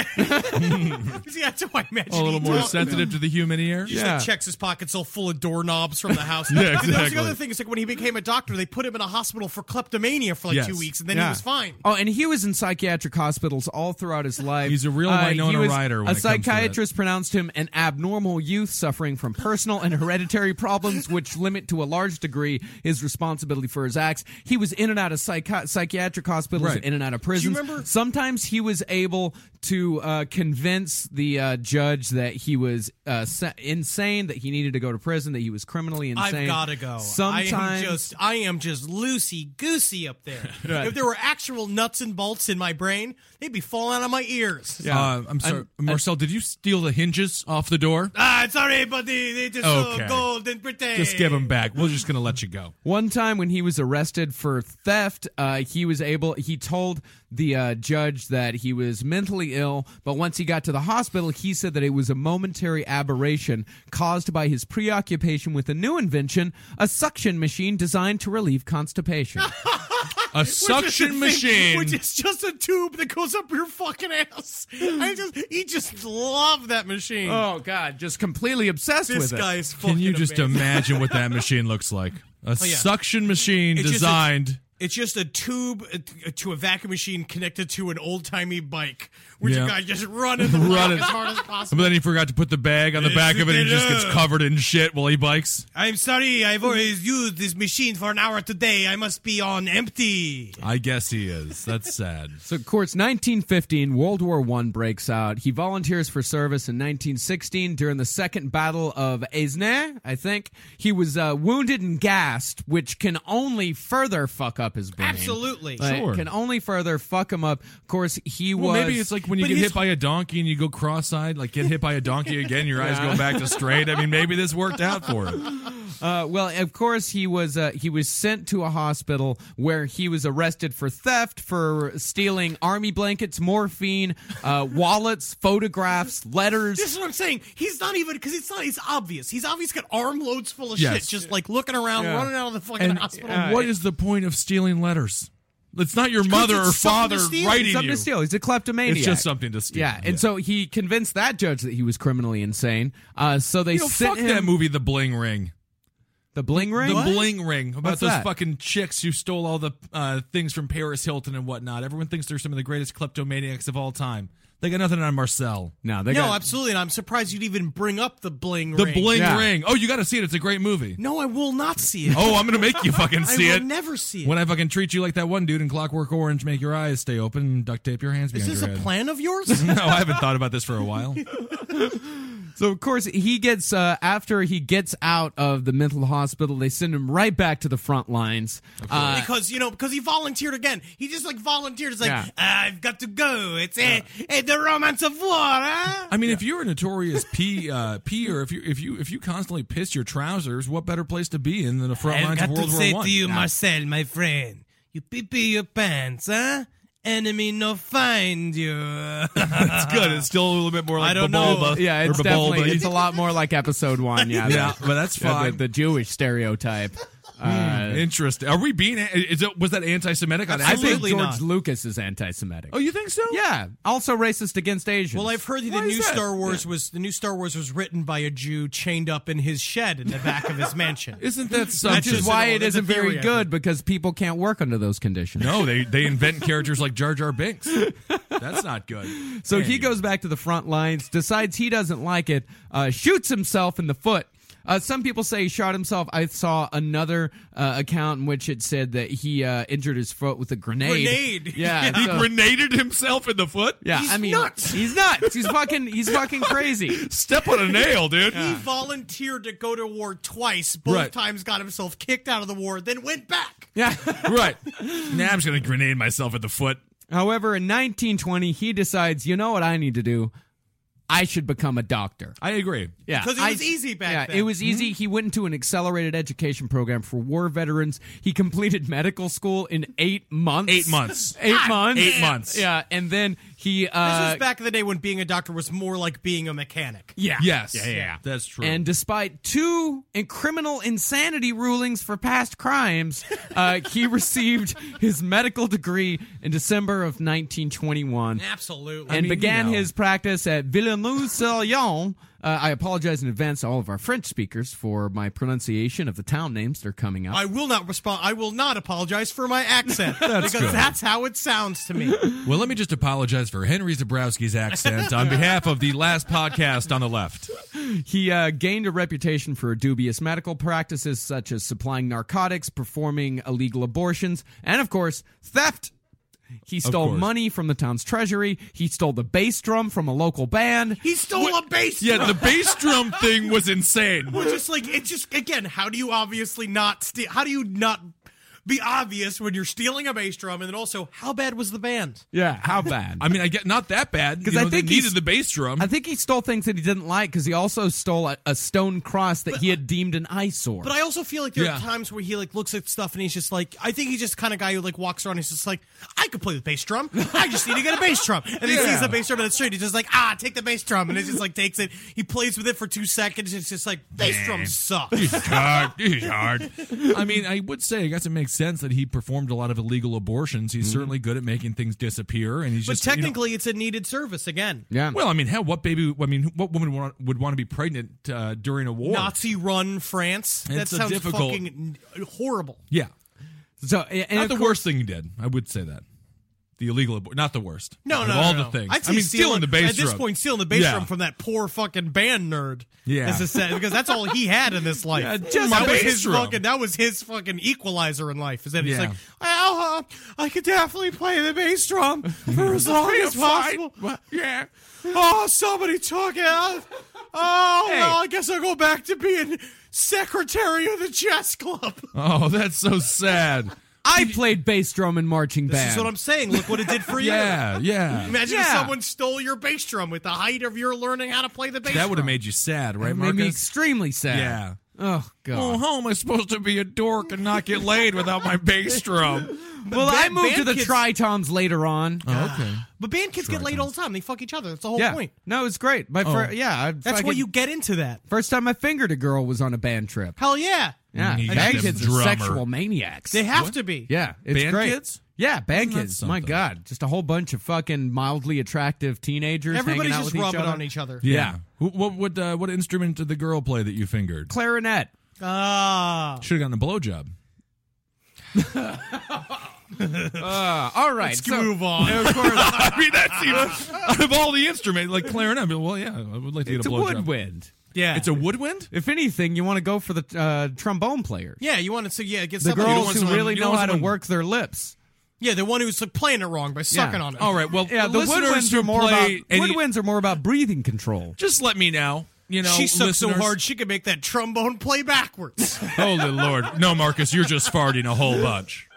See, that's how I imagine A little he more talked. sensitive to the human ear. He just Yeah. like, checks his pockets all full of doorknobs from the house. Yeah, That was exactly. the other thing. It's like when he became a doctor, they put him in a hospital for kleptomania for like Yes. two weeks, and then Yeah. he was fine. Oh, and he was in psychiatric hospitals all throughout his life. He's a real Uh, Winona he was- Ryder when A it comes to that. psychiatrist pronounced him an abnormal youth suffering from personal and hereditary problems, which limit to a large degree his responsibility for his acts. He was in and out of psychi- psychiatric hospitals, Right. in and out of prisons. remember- Sometimes he was able to uh, convince the uh, judge that he was uh, sa- insane, that he needed to go to prison, that he was criminally insane. I've got to go. Sometimes I am just, I am just loosey goosey up there. Right. If there were actual nuts and bolts in my brain, they'd be falling out of my ears. Uh, I'm sorry, And- Marcel. Did you steal the hinges off the door? Ah, sorry, buddy. They just Okay. so gold and pretty. Just give them back. We're just gonna let you go. One time when he was arrested for theft, uh, he was able, he told the uh, judge that he was mentally ill, but once he got to the hospital, he said that it was a momentary aberration caused by his preoccupation with a new invention, a suction machine designed to relieve constipation. A Which is the suction thing, machine. which is just a tube that goes up your fucking ass. I just, he just loved that machine. Oh, God, just completely obsessed this with it. guy's fucking Can you just amazing. imagine what that machine looks like? A yeah. suction machine It's just a- designed. It's just a tube uh, to a vacuum machine connected to an old timey bike, which Yeah. a guy just running the Run block it. as hard as But possible. then he forgot to put the bag on the back of it, and he just gets covered in shit while he bikes. I'm sorry, I've always used this machine for an hour today. I must be on empty. I guess he is. That's sad. So, of course, nineteen fifteen, World War One breaks out. He volunteers for service in nineteen sixteen during the Second Battle of Aisne, I think. He was uh, wounded and gassed, which can only further fuck up his brain. Absolutely. Like, Sure. Can only further fuck him up. Of course, he Well, was... maybe it's like when you but get his- hit by a donkey and you go cross-eyed, like get hit by a donkey again, your eyes go back to straight. I mean, maybe this worked out for him. Uh, well, of course, he was uh, he was sent to a hospital where he was arrested for theft, for stealing army blankets, morphine, uh, wallets, photographs, letters. This is what I'm saying. He's not even, because it's not, it's obvious. He's obvious got armloads full of Yes. shit, just like looking around, Yeah. running out of the fucking And hospital. uh, what is the point of stealing letters? It's not your mother it's or something father to steal. writing Something you. to steal. He's a kleptomaniac. It's just something to steal. Yeah, and so he convinced that judge that he was criminally insane. Uh, so they you know, sent fuck him that movie, The Bling Ring. the bling ring. The Bling Ring about What's those that? fucking chicks who stole all the uh, things from Paris Hilton and whatnot. Everyone thinks they're some of the greatest kleptomaniacs of all time. They got nothing on Marcel. No, they no, got, absolutely. And I'm surprised you'd even bring up the bling The ring. Bling Yeah. Ring. Oh, you got to see it. It's a great movie. No, I will not see it. Oh, I'm gonna make you fucking see I it. will never see it. When I fucking treat you like that one dude in Clockwork Orange, make your eyes stay open, and duct tape your hands Is behind this your a head. plan of yours? No, I haven't thought about this for a while. So, of course, he gets, uh, after he gets out of the mental hospital, they send him right back to the front lines. Uh, because, you know, because he volunteered again. He just, like, volunteered. It's like, Yeah. I've got to go. It's uh, uh, the romance of war, huh? I mean, if you're a notorious pee, uh, peer, if you if you if you constantly piss your trousers, what better place to be in than the front I've lines got of World to War say One? to you, Yeah. Marcel, my friend, you pee-pee your pants, huh? Enemy no find you. That's good. It's still a little bit more like I don't Babulba. know. yeah, it's or definitely, Babulba. it's a lot more like episode one. Yeah, Yeah, the- but that's yeah, fine. The, the Jewish stereotype. Uh, Interesting. Are we being? Is it, was that anti-Semitic? On I think Absolutely George not. Lucas is anti-Semitic. Oh, you think so? Yeah, also racist against Asians. Well, I've heard that Why the is new that? Star Wars was the new Star Wars was written by a Jew chained up in his shed in the back of his mansion. Isn't that which something? is why it That's a isn't very theory, I good because people can't work under those conditions. No, they they invent characters like Jar Jar Binks. That's not good. So he Anyway. goes back to the front lines, decides he doesn't like it, uh, shoots himself in the foot. Uh, some people say he shot himself. I saw another uh, account in which it said that he uh, injured his foot with a grenade. Grenade. Yeah. He so- grenaded himself in the foot. yeah. He's I mean, nuts. he's nuts. He's fucking. He's fucking crazy. Step on a nail, dude. He volunteered to go to war twice. Both Right. times got himself kicked out of the war, then went back. Yeah. Right. Now I'm just gonna grenade myself in the foot. However, in nineteen twenty, he decides, you know what I need to do? I should become a doctor. I agree. Yeah, 'Cause it I- was easy back yeah, then. it was easy. He went into an accelerated education program for war veterans. He completed medical school in eight months. Eight months. Eight God months. Eight months. Yeah, and then he. This Uh, was back in the day when being a doctor was more like being a mechanic. yeah. Yes. Yeah, yeah, yeah. That's true. And despite two in criminal insanity rulings for past crimes, uh, he received his medical degree in December of nineteen twenty-one. Absolutely. And mean, began you know. his practice at Villeneuve-sur-Yonne. Uh, I apologize in advance to all of our French speakers for my pronunciation of the town names that are coming up. I will not respond. I will not apologize for my accent because good. that's how it sounds to me. well, let me just apologize for Henry Zabrowski's accent on behalf of the last podcast on the left. He uh, gained a reputation for dubious medical practices such as supplying narcotics, performing illegal abortions, and, of course, theft. He stole course. money from the town's treasury. He stole the bass drum from a local band. He stole a bass Yeah, drum. the bass drum thing was insane. Well, just like it just again, how do you obviously not steal? How do you not be obvious when you're stealing a bass drum? And then also, how bad was the band? Yeah, how bad? I mean, I get not that bad because I I think think they he's- needed the bass drum. I think he stole things that he didn't like because he also stole a, a stone cross that he had deemed an eyesore. But I also feel like there Yeah. are times where he like looks at stuff and he's just like, I think he's just the kind of guy who like walks around and he's just like, I could play the bass drum. I just need to get a bass drum. And he Yeah. sees the bass drum in the street. He's just like, ah, take the bass drum. And it just like takes it. He plays with it for two seconds. It's just like, bass drums suck. This is hard. This is hard. I mean, I would say I guess it makes sense that he performed a lot of illegal abortions. He's certainly good at making things disappear, and he's But just you know- technically, it's a needed service again. yeah. well, I mean, hell, what baby? I mean, what woman would want, would want to be pregnant uh, during a war? Nazi-run France. That It's a sounds difficult- fucking horrible. Yeah, so and not of the course- worst thing he did. I would say that the illegal abor- not the worst. No, Of no, all no, the no. things. I'd say I mean, stealing the bass at this drum. point, stealing the bass Yeah. drum from that poor fucking band nerd. Yeah. is a set, because that's all he had in this life. Yeah, just that my was bass his drum. fucking. That was his fucking equalizer in life. Is that he's Yeah. like, well, uh, I could definitely play the bass drum for as long as possible. Yeah. Oh, somebody took it. Oh, well, Hey. I guess I'll go back to being secretary of the chess club. Oh, that's so sad. I played bass drum in marching This band. is what I'm saying. Look what it did for you. Yeah, yeah. Imagine if Yeah. someone stole your bass drum with the height of your learning how to play the bass That would have drum. made you sad, right, It made me Marcus? extremely sad. Yeah. Oh god. Oh, how am I supposed to be a dork and not get laid without my bass drum? well, I band- moved to band the kids- Tritoms later on. Oh, okay. But band kids get laid all the time. They fuck each other. That's the whole yeah. point. No, it's great. My fir- yeah, I That's why fucking- you get into that. First time I fingered a girl was on a band trip. Hell yeah. Yeah, Mm, you band got kids them are drummer. sexual maniacs. They have to be. Yeah, it's Band great. kids? Yeah, band Isn't that kids. My something? God, just a whole bunch of fucking mildly attractive teenagers Everybody's hanging out just with each rubbing other. on each other. Yeah. Who, what what uh, what instrument did the girl play that you fingered? Clarinet. Ah. Should have gotten a blowjob. Uh, all right, Let's so- move on. Of course, I mean, that seems out of all the instruments, like clarinet. I mean, well, yeah, I would like to it's get a a blowjob. woodwind. Yeah. It's a woodwind. If anything, you want to go for the uh, trombone players. Yeah, you want to so yeah, get The somebody don't girls want who someone- really you know don't want how to someone- work their lips. Yeah, the one who's like playing it wrong by sucking on it. All right. Well, Yeah, the listeners woodwinds who are more about play any- woodwinds are more about breathing control. Just let me know. you know, she sucks so listeners- hard she could make that trombone play backwards. Holy Lord. No, Marcus, you're just farting a whole bunch.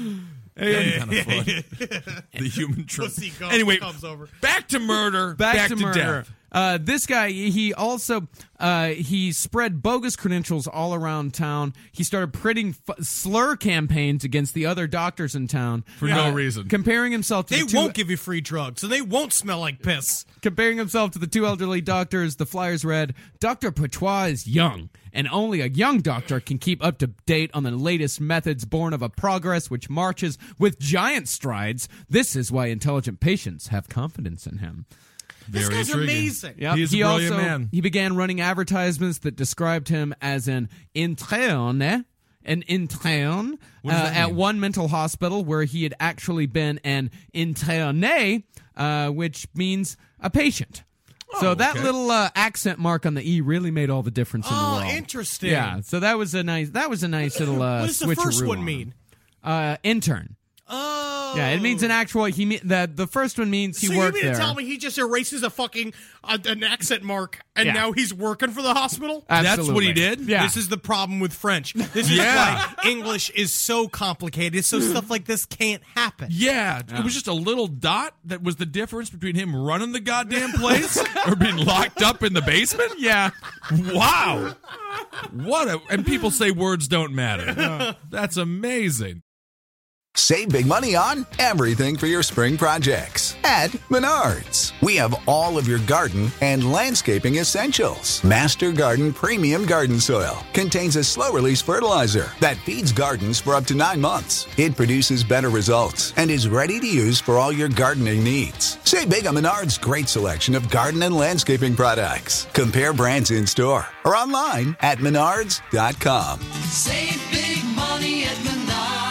Hey, kind of fun. The human trope. Pussy comes- Anyway, comes over. back to murder. Back, Back, to, to, murder. death. Uh, this guy, he also uh, he spread bogus credentials all around town. He started printing f- slur campaigns against the other doctors in town For no reason. comparing himself to They the two, won't give you free drugs, and they won't smell like piss. comparing himself to the two elderly doctors. The flyers read, "Doctor Patois is young, and only a young doctor can keep up to date on the latest methods born of a progress which marches with giant strides. This is why intelligent patients have confidence in him." This Very guy's intriguing. amazing. Yep. He's a he brilliant also, man. He began running advertisements that described him as an interne, an interne uh, does that at mean? one mental hospital where he had actually been an interne, uh, which means a patient. so that okay. little uh, accent mark on the E really made all the difference in the Oh, world. interesting. Yeah, so that was a nice that was a nice little uh, What does the switcheroo first one on mean? him. Uh, intern. Oh. Yeah, it means an actual. He me- the the first one means he so worked you mean there. to tell me he just erases a fucking uh, an accent mark and Yeah. now he's working for the hospital? That's what he did? Yeah. This is the problem with French. This is Yeah. why English is so complicated, so stuff like this can't happen. Yeah, it was just a little dot that was the difference between him running the goddamn place or being locked up in the basement. Yeah. Wow. What a and people say words don't matter. That's amazing. Save big money on everything for your spring projects at Menards. We have all of your garden and landscaping essentials. Master Garden Premium Garden Soil contains a slow-release fertilizer that feeds gardens for up to nine months. It produces better results and is ready to use for all your gardening needs. Save big on Menards' great selection of garden and landscaping products. Compare brands in store or online at menards dot com. Save big money at Menards.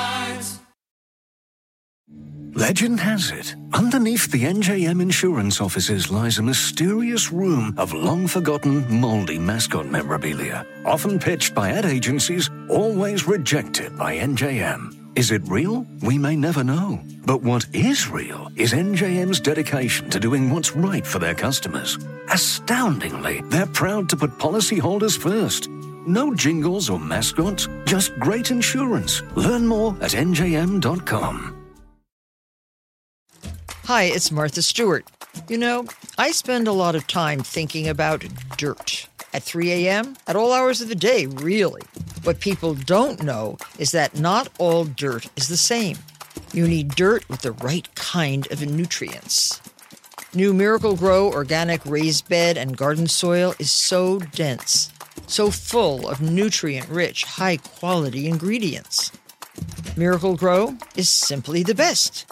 Legend has it, underneath the N J M insurance offices lies a mysterious room of long-forgotten, moldy mascot memorabilia, often pitched by ad agencies, always rejected by N J M. Is it real? We may never know. But what is real is N J M's dedication to doing what's right for their customers. Astoundingly, they're proud to put policyholders first. No jingles or mascots, just great insurance. Learn more at N J M dot com. Hi, it's Martha Stewart. You know, I spend a lot of time thinking about dirt. At three a.m., at all hours of the day, really. What people don't know is that not all dirt is the same. You need dirt with the right kind of nutrients. New Miracle Grow organic raised bed and garden soil is so dense, so full of nutrient-rich, high-quality ingredients. Miracle Grow is simply the best.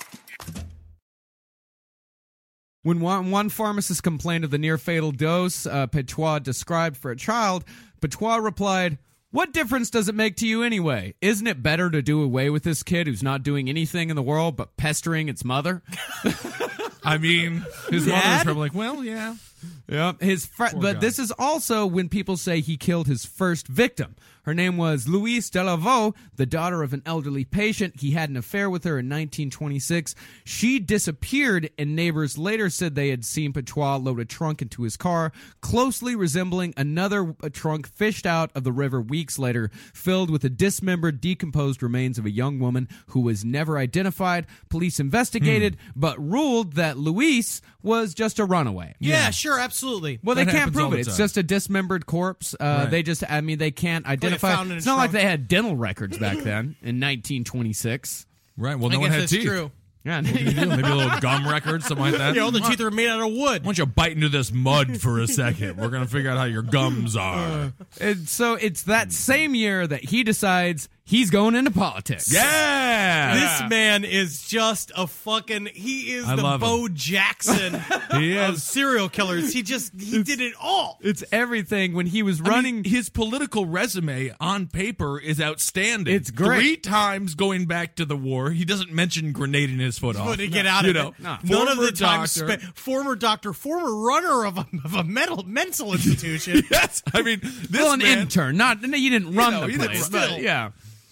When one, one pharmacist complained of the near-fatal dose uh, Patois described for a child, Patois replied, "What difference does it make to you anyway? Isn't it better to do away with this kid who's not doing anything in the world but pestering its mother?" I mean, his Dad? mother was probably like, well, yeah. Yeah, his fr- Poor but guy. this is also when people say he killed his first victim. Her name was Louise Delavaux, the daughter of an elderly patient. He had an affair with her in nineteen twenty-six. She disappeared, and neighbors later said they had seen Patois load a trunk into his car, closely resembling another uh, trunk fished out of the river weeks later, filled with the dismembered, decomposed remains of a young woman who was never identified. Police investigated, but ruled that Louise was just a runaway. Yeah, sure, absolutely. Well, they That can't happens all prove the it. It's time. just a dismembered corpse. Uh, Right. They just, I mean, they can't identify. found in It's a not like trunk. they had dental records back then in nineteen twenty-six. Right. Well, I no one guess had that's teeth. true. Yeah, Maybe a little gum record, something like that. You know, the teeth are made out of wood. Why don't you bite into this mud for a second? We're going to figure out how your gums are. And so it's that same year that he decides he's going into politics. Yeah! This man is just a fucking. He is I the love Bo Jackson He of is. serial killers. He just he did it all. It's everything. When he was I mean, running, his political resume on paper is outstanding. It's great. Three times going back to the war. He doesn't mention grenading his foot off. To get out you of know, it. No. None of former the time doctor. spent. Former doctor, former runner of a, of a mental mental institution. Yes, I mean, this well, an man, intern. Not, no, you didn't run know, the you didn't place, run- but yeah.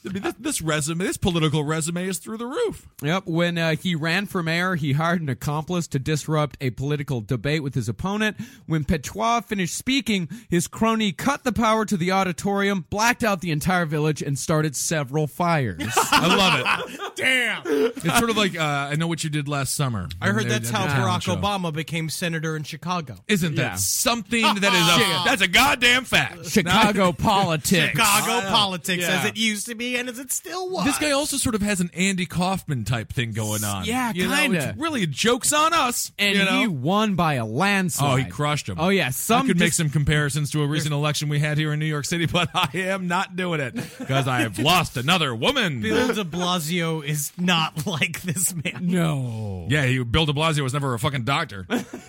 I mean, this, this resume, this political resume is through the roof. Yep. When uh, he ran for mayor, he hired an accomplice to disrupt a political debate with his opponent. When Pechois finished speaking, his crony cut the power to the auditorium, blacked out the entire village, and started several fires. I love it. Damn. It's sort of like, uh, I Know What You Did Last Summer. I heard They- that's they how had a talent Barack show. Obama became senator in Chicago. Isn't that Yeah. something that is a, that's a goddamn fact. Chicago politics. Chicago politics, Yeah. as it used to be, and as it still was. This guy also sort of has an Andy Kaufman type thing going on. Yeah, You know, kinda. it's really jokes on us. And you know? he won by a landslide. Oh, he crushed him. Oh, yeah. Some I could make dis- some comparisons to a recent election we had here in New York City, but I am not doing it because I have lost another woman. Bill de Blasio is not like this man. No. Yeah, he, Bill de Blasio was never a fucking doctor.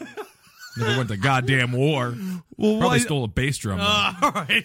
Never went to goddamn war. Well, Probably why- stole a bass drum. though. Uh, all right.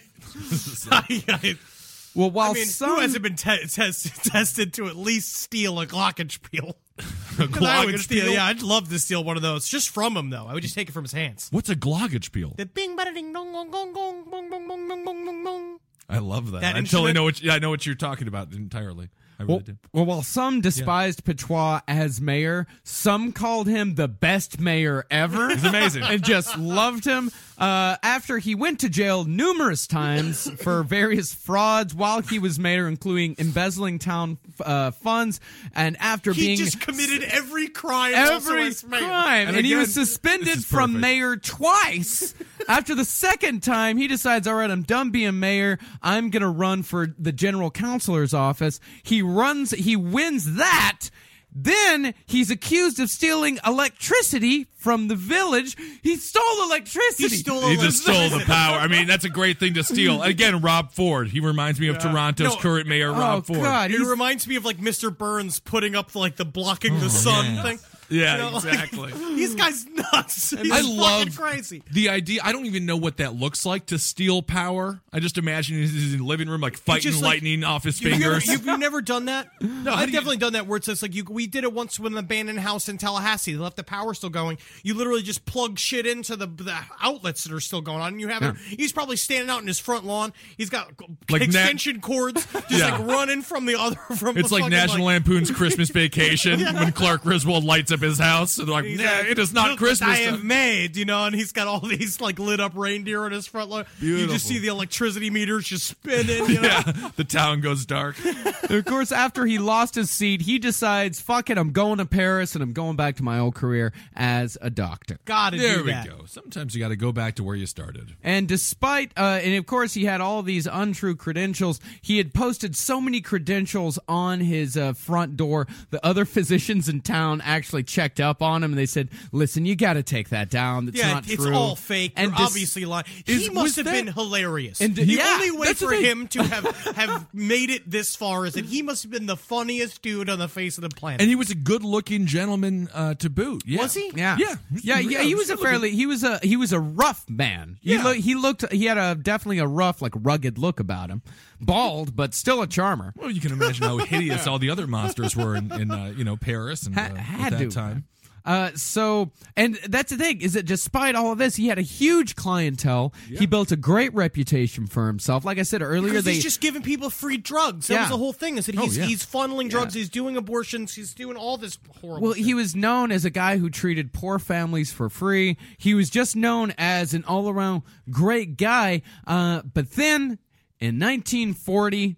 I, I, Well, while I mean, some who hasn't been te- test- tested to at least steal a glockenspiel? A 'Cause I would steal. glockenspiel? Yeah, I'd love to steal one of those just from him, though. I would just take it from his hands. What's a glockenspiel? The bing, bada, ding, dong, gong, gong, gong, bong, bong, bong, bong, bong, bong, bong. I love that. That I totally instrument? know what. Yeah, I know what you're talking about entirely. I really Well, do. well, while some despised Pechois as mayor, some called him the best mayor ever. He's amazing. And just loved him. Uh, after he went to jail numerous times for various frauds while he was mayor, including embezzling town uh, funds, and after He being just committed every crime. also every as mayor. crime, and, And he again, was suspended this is from perfect. mayor twice. After the second time, he decides, all right, I'm done being mayor. I'm gonna run for the general counselor's office. He runs, he wins that. Then he's accused of stealing electricity from the village. He stole electricity. He stole He just electricity. stole the power. I mean, that's a great thing to steal. Again, Rob Ford. He reminds me of Toronto's No. current mayor, Oh, Rob Ford. God. It He's- reminds me of like Mister Burns putting up like the blocking the sun yeah. thing. Yeah, You know, like, exactly. these guys nuts. He's I fucking love crazy. the idea. I don't even know what that looks like to steal power. I just imagine he's in the living room, like fighting just like- lightning off his You've never, fingers. you've never done that? No, how I've do you- definitely done that where it's just like you. We did it once with an abandoned house in Tallahassee. They left the power still going. You literally just plug shit into the, the outlets that are still going on. And you have it. He's probably standing out in his front lawn. He's got Like extension cords just Yeah. like running from the other. From It's the like fucking, National like, Lampoon's Christmas Vacation when Clark Griswold lights up his house. And they're like, He's yeah, like, it is not "Look Christmas. what I have time." made, you know, and he's got all these like lit up reindeer on his front lawn. You Beautiful. just see the electricity meters just spinning. You know? Yeah, the town goes dark. Of course, after he lost his seat, he decides, fuck it, I'm going to Paris and I'm going back to my old career as a doctor. Gotta There do we that. go. Sometimes you got to go back to where you started. And despite, uh, and of course, he had all of these untrue credentials. He had posted so many credentials on his uh, front door. The other physicians in town actually checked up on him and they said, listen, you got to take that down. That's Yeah, not it's true. all fake. And You're dis- obviously lying. is- He was must have that- been hilarious. And- the yeah, only way that's the for thing. him to have have made it this far is that he must have been the funniest dude on the face of the planet. And he was a good-looking gentleman uh, to boot. Yeah. Was he? Yeah, Yeah. yeah, yeah. He was a fairly, he was a, he was a rough man. He, Yeah. lo- he looked, he had a definitely a rough, like rugged look about him. Bald, but still a charmer. Well, you can imagine how hideous all the other monsters were in, in uh, you know, Paris and uh, Ha- had at that to. time. Uh, so, and that's the thing, is that despite all of this, he had a huge clientele. He built a great reputation for himself. Like I said earlier, because they he's just giving people free drugs. That Yeah. was the whole thing. Is that he's Oh, yeah. he's funneling drugs. He's doing abortions. He's doing all this horrible. well, shit. he was known as a guy who treated poor families for free. He was just known as an all-around great guy. Uh, but then, in nineteen forty,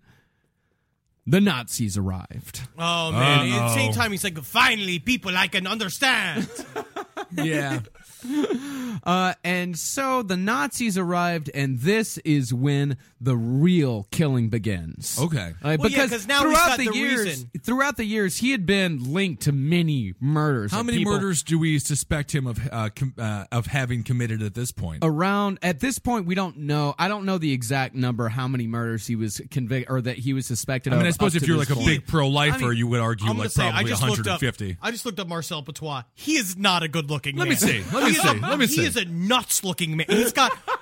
the Nazis arrived. Oh man! At the same Uh-oh. time, he's like, finally, people I can understand. Yeah. Uh, and so the Nazis arrived, and this is when the real killing begins. Okay. Uh, Well, yeah, because 'cause now he's throughout got the, the years, reason. throughout the years, he had been linked to many murders. How of many people murders do we suspect him of uh, com- uh, of having committed at this point? around? At this point, we don't know. I don't know the exact number. How many murders he was convicted or that he was suspected I mean, of. I suppose up if to you're this like a point. big pro-lifer, I mean, you would argue I'm gonna like say, I probably just looked up. one hundred fifty. I just looked up Marcel Patois. He is not a good-looking man. Let me see. Let me He is see. a- Let me he see. is a nuts-looking man. He's got. I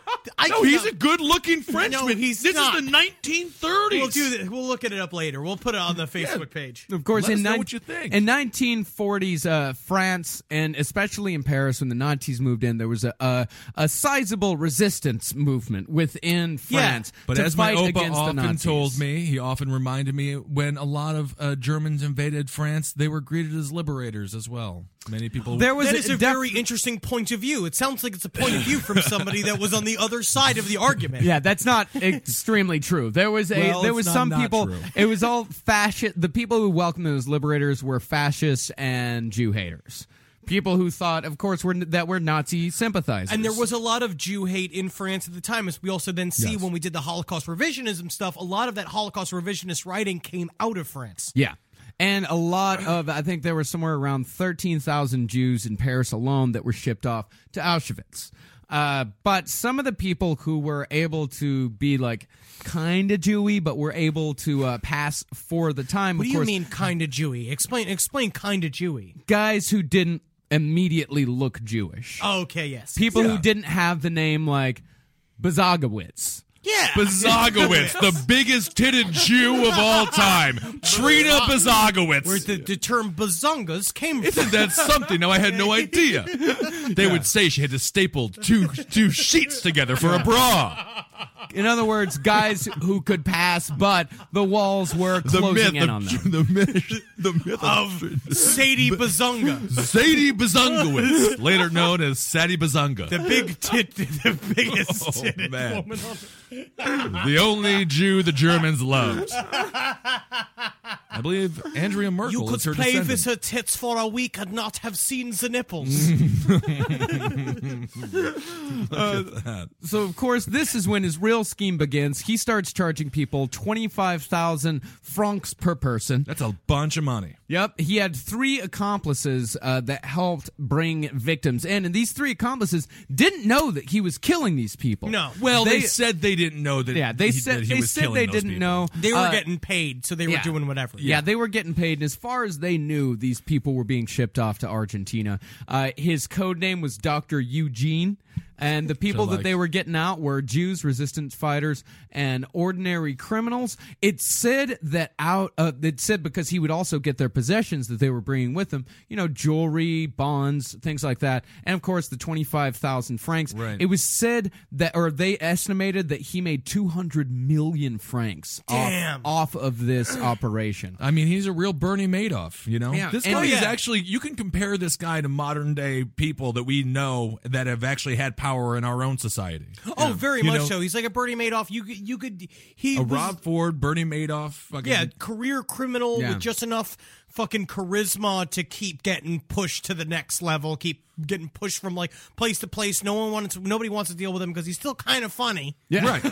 I no, cannot- he's a good-looking Frenchman. No, he's this not. is the nineteen thirties. We'll do this. We'll look it up later. We'll put it on the Facebook page. Of course, Let in, us know nine- what you think. in nineteen forties, uh, France, and especially in Paris, when the Nazis moved in, there was a a, a sizable resistance movement within France. But to as my fight opa against the often Nazis. told me, he often reminded me, when a lot of uh, Germans invaded France, they were greeted as liberators as well. Many people. There was that a- is a def- very interesting point of view. It sounds like it's a point of view from somebody that was on the other side of the argument. Yeah, that's not extremely true. There was a Well, there it's was not some not people. true. It was all fascist. The people who welcomed those liberators were fascists and Jew haters. People who thought, of course, were that were Nazi sympathizers. And there was a lot of Jew hate in France at the time, as we also then see Yes. when we did the Holocaust revisionism stuff. A lot of that Holocaust revisionist writing came out of France. Yeah. And a lot of, I think there were somewhere around thirteen thousand Jews in Paris alone that were shipped off to Auschwitz. Uh, but some of the people who were able to be like kind of Jewy, but were able to uh, pass for the time. What of do you course, mean, kind of Jewy? Explain, explain, kind of Jewy. guys who didn't immediately look Jewish. Oh, okay, yes. People Yeah. who didn't have the name like Bezagowitz. Yeah. Bezagowitz, the biggest titted Jew of all time. Trina Bezagowitz. Where the, the term bazongas came from. Isn't that something? No, I had no idea. They would say she had to staple two two sheets together for a bra. In other words, guys who could pass, but the walls were The closing myth, in the, on them. the myth, the myth Of Sadie Bazonga. Sadie Bazungowitz, later known as Sadie Bazunga. The big tit, the biggest Oh, titted man. woman on The only Jew the Germans loved. I believe Andrea Merkel You could is her play descendant. with her tits for a week and not have seen the nipples. Uh, so, of course, this is when his real scheme begins. He starts charging people twenty-five thousand francs per person. That's a bunch of money. Yep. He had three accomplices uh, that helped bring victims in, and these three accomplices didn't know that he was killing these people. No. Well, they, said they didn't know that. Yeah, they he, said that he they was said killing they those didn't people. know. They were Uh, getting paid, so they were yeah. doing whatever. Yeah, they were getting paid, and as far as they knew, these people were being shipped off to Argentina. Uh, his code name was Doctor Eugene, and the people like. that they were getting out were Jews, resistance fighters, and ordinary criminals. It said that out. Uh, it said because he would also get their possessions that they were bringing with them. You know, jewelry, bonds, things like that, and of course the twenty-five thousand francs. Right. It was said that, or they estimated that he made two hundred million francs off, Damn. off of this operation. I mean, he's a real Bernie Madoff, you know? Yeah, This and- guy Oh, is yeah. actually, you can compare this guy to modern day people that we know that have actually had power in our own society. Oh, very You much know, so. He's like a Bernie Madoff. You could, you could, he A was, Rob Ford, Bernie Madoff. Fucking, yeah, career criminal Yeah. with just enough fucking charisma to keep getting pushed to the next level, keep getting pushed from like place to place. No one wants, nobody wants to deal with him because he's still kind of funny. Yeah. Right.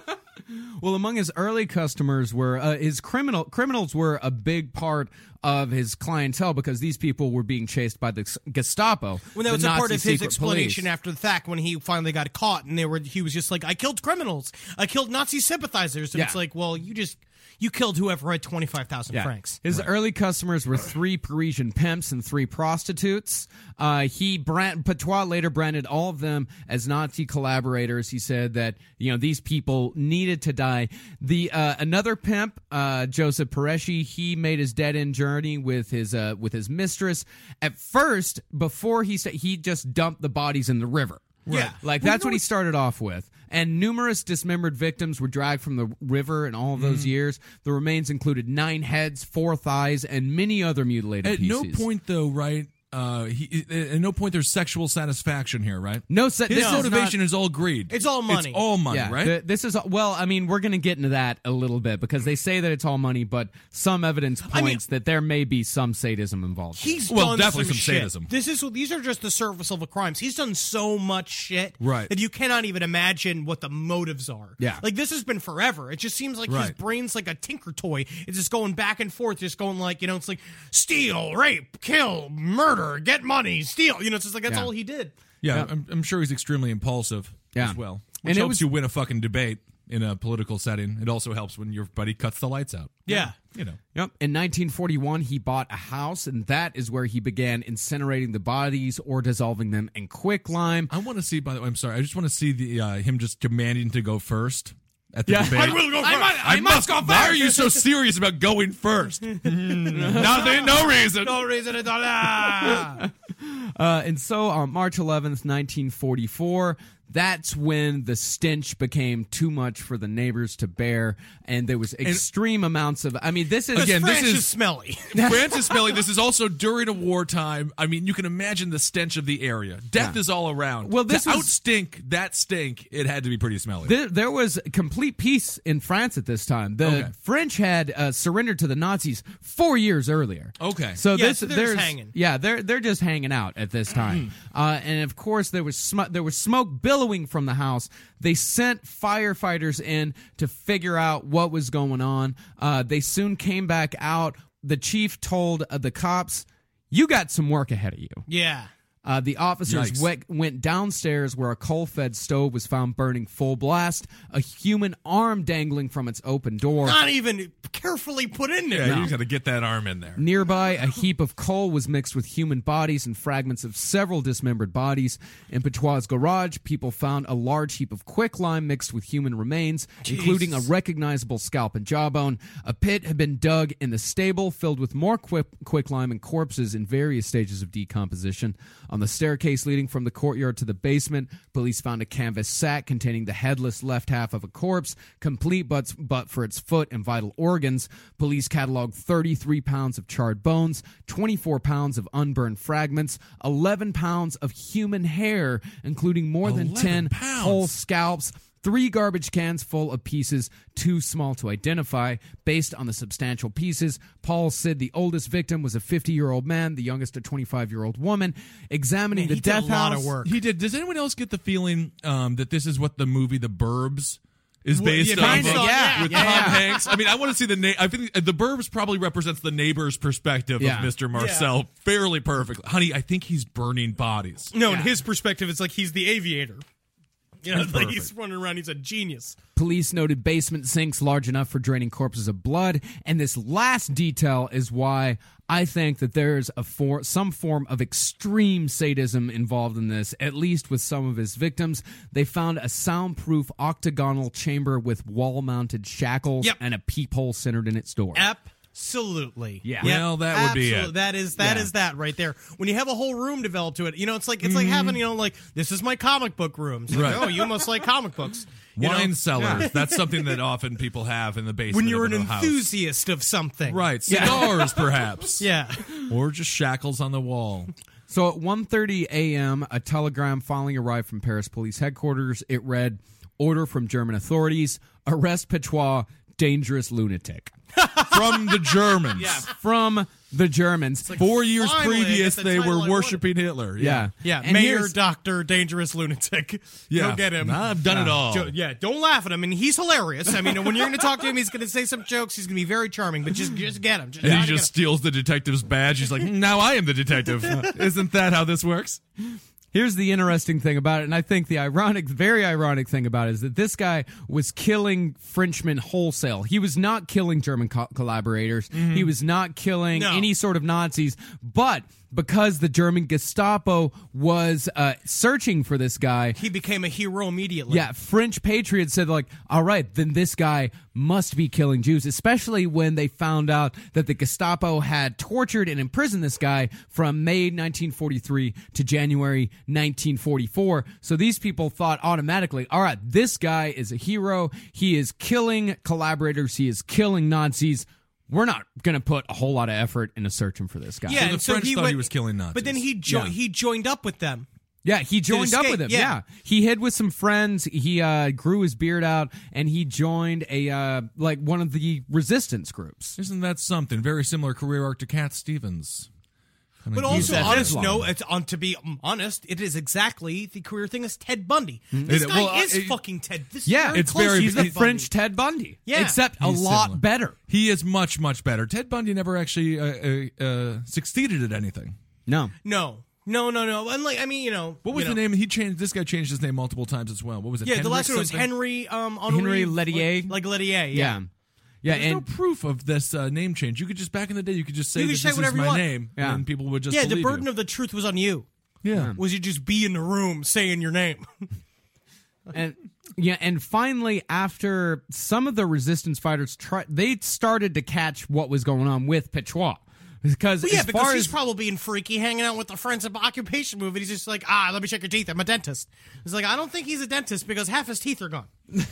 Well, among his early customers were uh, his criminal criminals were a big part of his clientele because these people were being chased by the Gestapo. When that the was a Nazi part of his secret explanation police. after the fact, when he finally got caught, and they were, he was just like, "I killed criminals, I killed Nazi sympathizers," and Yeah. it's like, well, you just you killed whoever had twenty five thousand Yeah. francs. His early customers were three Parisian pimps and three prostitutes. Uh, he brand, Patois later branded all of them as Nazi collaborators. He said that you know these people needed to die. The uh, another pimp, uh, Joseph Peresci, he made his dead end journey with his uh, with his mistress. At first, before he said he just dumped the bodies in the river. Yeah. Like Well, that's you know what he what's- started off with. And numerous dismembered victims were dragged from the river in all of those Mm. years. The remains included nine heads, four thighs, and many other mutilated At pieces. no point, though, right? Uh, he, at no point there's sexual satisfaction here, right? No, se- His this is motivation not- is all greed. It's all money. It's all money, Yeah, right? th- this is well. I mean, we're going to get into that a little bit because they say that it's all money, but some evidence points I mean- that there may be some sadism involved. He's Well, done definitely some, some shit. sadism. This is these are just the surface level crimes. He's done so much shit Right. that you cannot even imagine what the motives are. Yeah. like this has been forever. It just seems like his Right. brain's like a tinker toy. It's just going back and forth, just going like you know, it's like steal, rape, kill, murder, get money, steal. You know, it's just like that's Yeah. all he did. yeah, Yeah. I'm, I'm sure he's extremely impulsive Yeah. as well, And which it helps was- you win a fucking debate. in a political setting. It also helps when your buddy cuts the lights out. Yeah. You know. Yep. In nineteen forty-one, he bought a house, and that is where he began incinerating the bodies or dissolving them in quicklime. I want to see, by the way, I'm sorry, I just want to see the uh, him just demanding to go first at the Yeah. debate. I will go first. I, must, I must go first. Why are you so serious about going first? Nothing, no reason. No reason at all. Ah. Uh, and so on March eleventh, nineteen forty-four, that's when the stench became too much for the neighbors to bear, and there was extreme amounts of. I mean, this is Again, this France is is smelly. France is smelly. This is also during a wartime. I mean, you can imagine the stench of the area. Death Yeah. is all around. Well, this to was- outstink that stink, it had to be pretty smelly. There, there was complete peace in France at this time. The Okay. French had uh, surrendered to the Nazis four years earlier. Okay. So Yeah, this so they're there's just hanging. yeah they're they're just hanging out at this time. uh, and of course there was sm- there was smoke billowing from the house. They sent firefighters in to figure out what was going on. Uh, they soon came back out. The chief told uh, the cops, "You got some work ahead of you." Yeah. Uh, the officers Yikes. went, went downstairs where a coal-fed stove was found burning full blast, a human arm dangling from its open door. Not even carefully put in there. yeah, No. you got to get that arm in there. Nearby, a heap of coal was mixed with human bodies and fragments of several dismembered bodies. In Patois' garage, people found a large heap of quicklime mixed with human remains, including a recognizable scalp and jawbone. A pit had been dug in the stable, filled with more quick, quicklime and corpses in various stages of decomposition. On the staircase leading from the courtyard to the basement, police found a canvas sack containing the headless left half of a corpse, complete but, but for its foot and vital organs. Police cataloged thirty-three pounds of charred bones, twenty-four pounds of unburned fragments, eleven pounds of human hair, including more than ten pounds. whole scalps, three garbage cans full of pieces too small to identify. Based on the substantial pieces, Paul said the oldest victim was a fifty-year-old man, the youngest a twenty-five-year-old woman. Examining Man, the he did a death lot house, of work. He did. Does anyone else get the feeling um, that this is what the movie The Burbs is Well, based yeah, on? kinda, yeah. With Yeah, Tom yeah. Hanks. I mean, I want to see the na- I think The Burbs probably represents the neighbor's perspective Yeah. of Mister Marcel fairly perfectly. Honey, I think he's burning bodies. No, in his perspective, it's like he's the aviator. You know, That's like perfect. he's running around. He's a genius. Police noted basement sinks large enough for draining corpses of blood, and this last detail is why I think that there's a for- some form of extreme sadism involved in this, at least with some of his victims. They found a soundproof octagonal chamber with wall-mounted shackles Yep. and a peephole centered in its door. Absolutely. Yeah. Well, that would be Absolutely. it. That is that Yeah. is that right there. When you have a whole room developed to it, you know, it's like it's like having, you know, like this is my comic book room. It's like, Right. oh, you must like comic books. You Wine know? cellars. Yeah. That's something that often people have in the basement When you're of an a house. enthusiast of something. Right. Cigars, perhaps. Yeah. Or just shackles on the wall. So at one thirty a.m., a telegram finally arrived from Paris police headquarters. It read, "Order from German authorities, arrest Patois, dangerous lunatic." From the Germans. Yeah, from the Germans. Four years finally, I previous, get the they title were I worshiping Hitler. Yeah. Yeah, And Mayor, here's- Doctor, Dangerous Lunatic. Yeah. Go get him. Nah, I've done it all. Jo- yeah, don't laugh at him. And he's hilarious. I mean, when you're going to talk to him, he's going to say some jokes. He's going to be very charming, but just just get him. Just And try he to just get him. steals the detective's badge. He's like, "Hmm, now I am the detective. Isn't that how this works? Here's the interesting thing about it, and I think the ironic, very ironic thing about it is that this guy was killing Frenchmen wholesale. He was not killing German co- collaborators. He was not killing No. any sort of Nazis, but because the German Gestapo was uh, searching for this guy, He became a hero immediately. yeah, French patriots said, like, all right, then this guy must be killing Jews, especially when they found out that the Gestapo had tortured and imprisoned this guy from May nineteen forty-three to January nineteen forty-four. So these people thought automatically, all right, this guy is a hero. He is killing collaborators. He is killing Nazis. We're not going to put a whole lot of effort into searching for this guy. Yeah, So the and so French he thought went, he was killing Nazis. But then he jo- Yeah. he joined up with them. Yeah, he joined up escape, with him. yeah. Yeah. He hid with some friends. He uh, grew his beard out, and he joined a uh, like one of the resistance groups. Isn't that something? Very similar career arc to Cat Stevens. Kinda But used also, that honest, Islam. no, it's, on, to be honest, it is exactly the career thing as Ted Bundy. This It- guy well, is it- fucking Ted. This is Yeah, very it's close very- to He's the Ted Bundy. French Ted Bundy. Yeah. Except a He's lot similar. better. He is much, much better. Ted Bundy never actually uh, uh, uh, succeeded at anything. No. No. No, no, no. And like, I mean, you know, What was you the know. name? He changed. This guy changed his name multiple times as well. What was it? Yeah, the Henrik last one was something? Henry. Um, Henry, Henry Lettier? like, like Lettier. Yeah. Yeah. Yeah, There's and no proof of this uh, name change. You could just back in the day, you could just say You that could say this is whatever you my want. name, Yeah. and people would just Yeah, the believe burden you. of the truth was on you. Yeah. Was you just be in the room saying your name? and yeah, and finally, after some of the resistance fighters try, they started to catch what was going on with Pechois. Because Well, yeah, as because far he's as probably being freaky, hanging out with the Friends of Occupation movie. He's just like, ah, let me check your teeth. I'm a dentist. He's like, I don't think he's a dentist because half his teeth are gone.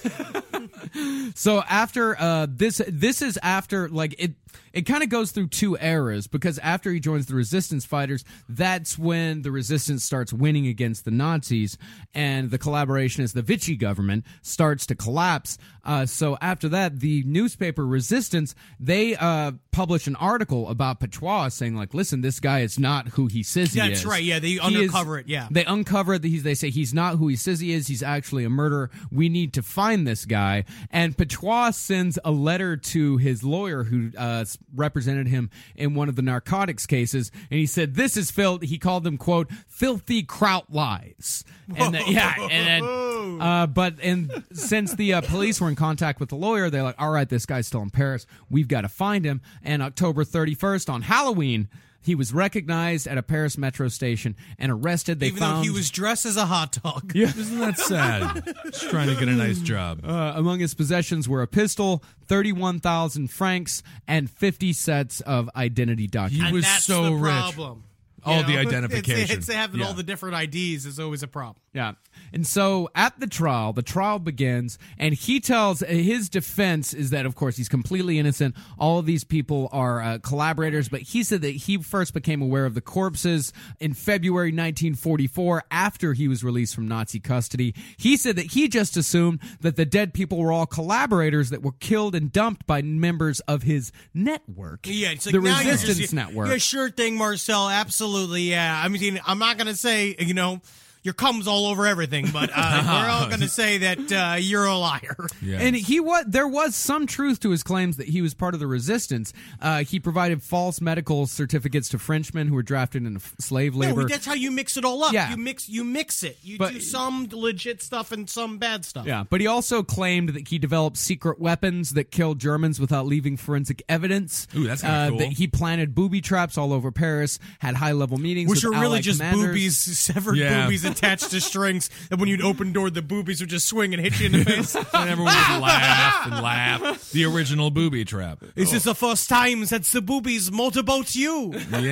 So after uh, this, this is after like it. It kind of goes through two eras because after he joins the resistance fighters, that's when the resistance starts winning against the Nazis, and the collaboration as the Vichy government starts to collapse. Uh, so after that, the newspaper Resistance they uh, publish an article about Pechois saying like, "Listen, this guy is not who he says he That's is." right, yeah, they He undercover is- it, yeah. They uncover it. He's, they say he's not who he says he is. He's actually a murderer. We need to find this guy. And Pechois sends a letter to his lawyer who uh, represented him in one of the narcotics cases, and he said, "This is Phil." He called them, "quote, filthy kraut lies." And the, yeah, and then, uh, but and since the uh, police were in contact with the lawyer, they're like, "All right, this guy's still in Paris. We've got to find him." And October thirty-first on Halloween, he was recognized at a Paris metro station and arrested. They Even found though he was dressed as a hot dog. Yeah. Isn't that sad? Just trying to get a nice job. Uh, among his possessions were a pistol, thirty-one thousand francs, and fifty sets of identity documents. He was That's so the rich. problem. All You the know? identification. It's, it's having Yeah. all the different I Ds is always a problem. Yeah. And so at the trial, the trial begins, and he tells his defense is that, of course, he's completely innocent. All of these people are uh, collaborators, but he said that he first became aware of the corpses in February nineteen forty-four after he was released from Nazi custody. He said that he just assumed that the dead people were all collaborators that were killed and dumped by members of his network. Yeah, it's like the now you're Resistance just, Network. Yeah, sure thing, Marcel. Absolutely, yeah. I mean, I'm not going to say, you know, your cum's all over everything, but uh, we're all going to say that uh, you're a liar. Yes. And he was there was some truth to his claims that he was part of the resistance. Uh, he provided false medical certificates to Frenchmen who were drafted into f- slave labor. No, that's how you mix it all up. Yeah. You mix you mix it. You But- do some legit stuff and some bad stuff. Yeah, but he also claimed that he developed secret weapons that killed Germans without leaving forensic evidence. Ooh, that's kinda uh, cool. That he planted booby traps all over Paris, had high-level meetings Which with are really Allied just commanders. boobies, severed Yeah. boobies attached to strings, and when you'd open door, the boobies would just swing and hit you in the face. And everyone would laugh and laugh. The original booby trap. This is the first time that the boobies motorboat you.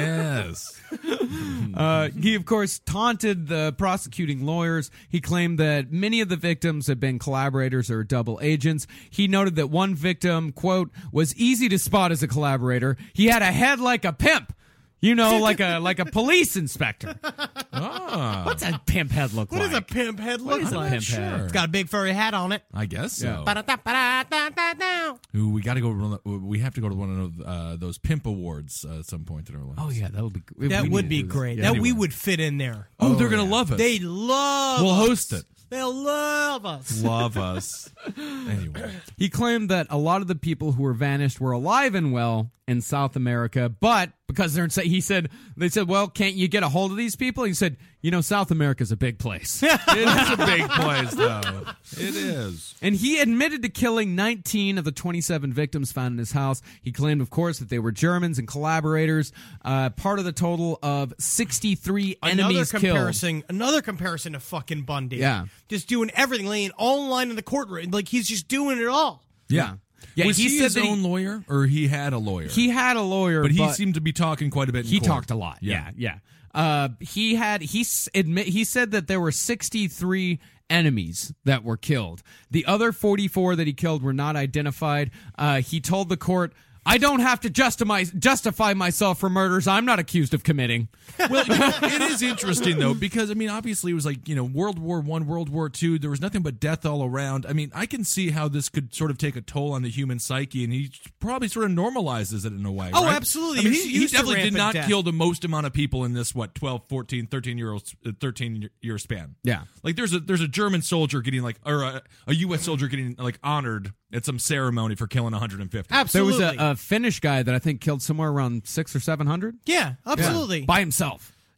Yes. Uh, he, of course, taunted the prosecuting lawyers. He claimed that many of the victims had been collaborators or double agents. He noted that one victim, quote, was easy to spot as a collaborator. He had a head like a pimp. You know, like a like a police inspector. Ah. What's a pimp head look What like? does a pimp head look is a like? pimp head? It's got a big furry hat on it. I guess so. Ba-da-da-ba-da-da-da-da. Ooh, we got to go. run the- We have to go to one of uh, those pimp awards uh, at some point in our lives. Oh yeah, that would be. That we would need be to do great. Yeah, that anyway. we would fit in there. Oh, they're gonna love us. They love We'll us. host it. They'll love us. Love us. Anyway, He claimed that a lot of the people who were vanished were alive and well in South America, but because they're in, he said they said, "Well, can't you get a hold of these people?" He said, "You know, South America's a big place." it is a big place, though. It is. And he admitted to killing nineteen of the twenty-seven victims found in his house. He claimed, of course, that they were Germans and collaborators. Uh, part of the total of sixty-three Another enemies killed. comparison, another comparison to fucking Bundy. Yeah. just doing everything, laying all in line in the courtroom. Like he's just doing it all. Yeah. Yeah, Was he, he said his that he- own lawyer, or he had a lawyer? He had a lawyer, but he but seemed to be talking quite a bit. In he court. talked a lot. Yeah, yeah. Uh, he had he s- admit he said that there were sixty-three enemies that were killed. The other forty-four that he killed were not identified. Uh, he told the court, "I don't have to justify justify myself for murders I'm not accused of committing." Well, you know, it is interesting though, because I mean, obviously, it was like, you know, World War One, World War Two. There was nothing but death all around. I mean, I can see how this could sort of take a toll on the human psyche, and he probably sort of normalizes it in a way. Oh, right? absolutely. I mean, You're he, he used to definitely did rampant not death. kill the most amount of people in this what twelve, fourteen, thirteen year old, thirteen year span. Yeah. Like there's a there's a German soldier getting like, or a, a U S soldier getting like honored at some ceremony for killing one hundred fifty. Absolutely. There was a, a Finnish guy that I think killed somewhere around six or seven hundred. Yeah, absolutely. by himself.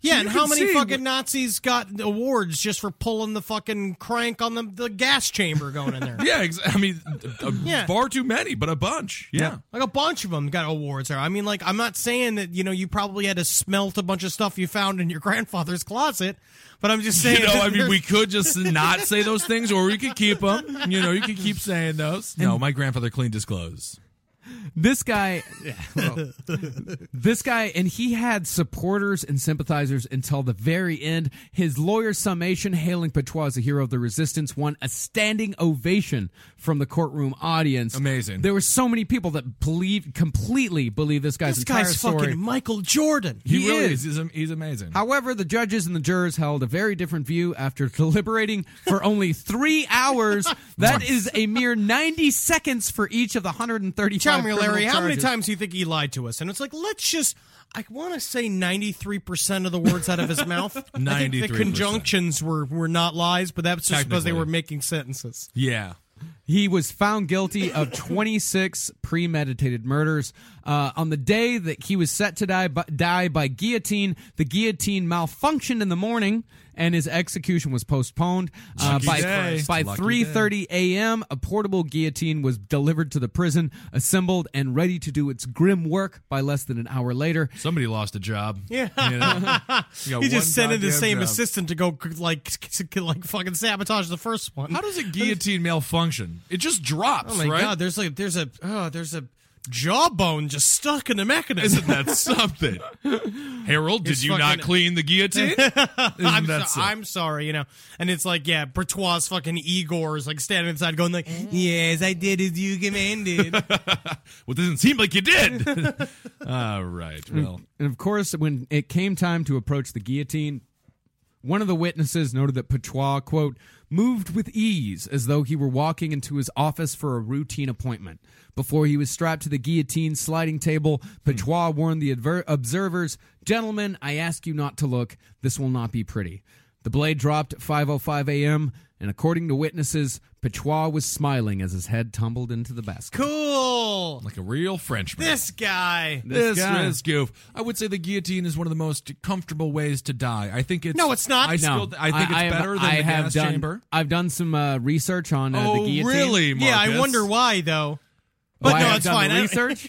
Yeah, You and can how many see fucking wh- Nazis got awards just for pulling the fucking crank on the, the gas chamber going in there? Yeah, ex- I mean, uh, Yeah. far too many, but a bunch. Yeah. Like a bunch of them got awards there. I mean, like, I'm not saying that, you know, you probably had to smelt a bunch of stuff you found in your grandfather's closet, but I'm just saying. You know, I mean, that- we could just not say those things, or we could keep them. You know, you could keep saying those. No, my grandfather cleaned his clothes. This guy, well, this guy, and he had supporters and sympathizers until the very end. His lawyer's summation, hailing Patois as a hero of the resistance, won a standing ovation from the courtroom audience. Amazing. There were so many people that believe, completely believe this guy's This entire guy's story. fucking Michael Jordan. He, He really is. is. He's, he's amazing. However, the judges and the jurors held a very different view after deliberating for only three hours. That is a mere ninety seconds for each of the one hundred thirty-five Tell me, Larry, criminal how many charges. times do you think he lied to us? And it's like, let's just, I want to say ninety-three percent of the words out of his mouth. I think the ninety-three percent. conjunctions were, were not lies, but that's just because they Technically. were making sentences. Yeah. He was found guilty of twenty-six premeditated murders. Uh, on the day that he was set to die by, die by guillotine, the guillotine malfunctioned in the morning, and his execution was postponed. Uh, Lucky by day. by Lucky three thirty a.m., a portable guillotine was delivered to the prison, assembled, and ready to do its grim work by less than an hour later. Somebody lost a job. Yeah. You know? You got He one just sent in the goddamn same job. assistant to go, like, like fucking sabotage the first one. How does a guillotine malfunction? It just drops, Oh my right? god! There's like there's a oh there's a jawbone just stuck in the mechanism. Isn't that something? Harold, did It's you not fucking- clean the guillotine? Isn't I'm, that so, so- I'm sorry, you know. And it's like, yeah, Bertois fucking Igor is like standing inside going like, yes, I did as you commanded. Well, it doesn't seem like you did. All right. Well, And of course, when it came time to approach the guillotine, one of the witnesses noted that Patois, quote, moved with ease as though he were walking into his office for a routine appointment. Before he was strapped to the guillotine sliding table, Patois warned the adver- observers, gentlemen, I ask you not to look. This will not be pretty. The blade dropped at five oh five a.m., and according to witnesses, Patois was smiling as his head tumbled into the basket. Cool. like a real Frenchman. This guy. This, guy. this goof. I would say the guillotine is one of the most comfortable ways to die. I think it's No, it's not. I, No. still, I think it's have- better than I the have gas done, chamber. I've done some uh, research on uh, Oh, the guillotine. really, Yeah, I Marcus? wonder why though. Oh, But I no, have it's done fine. the I- research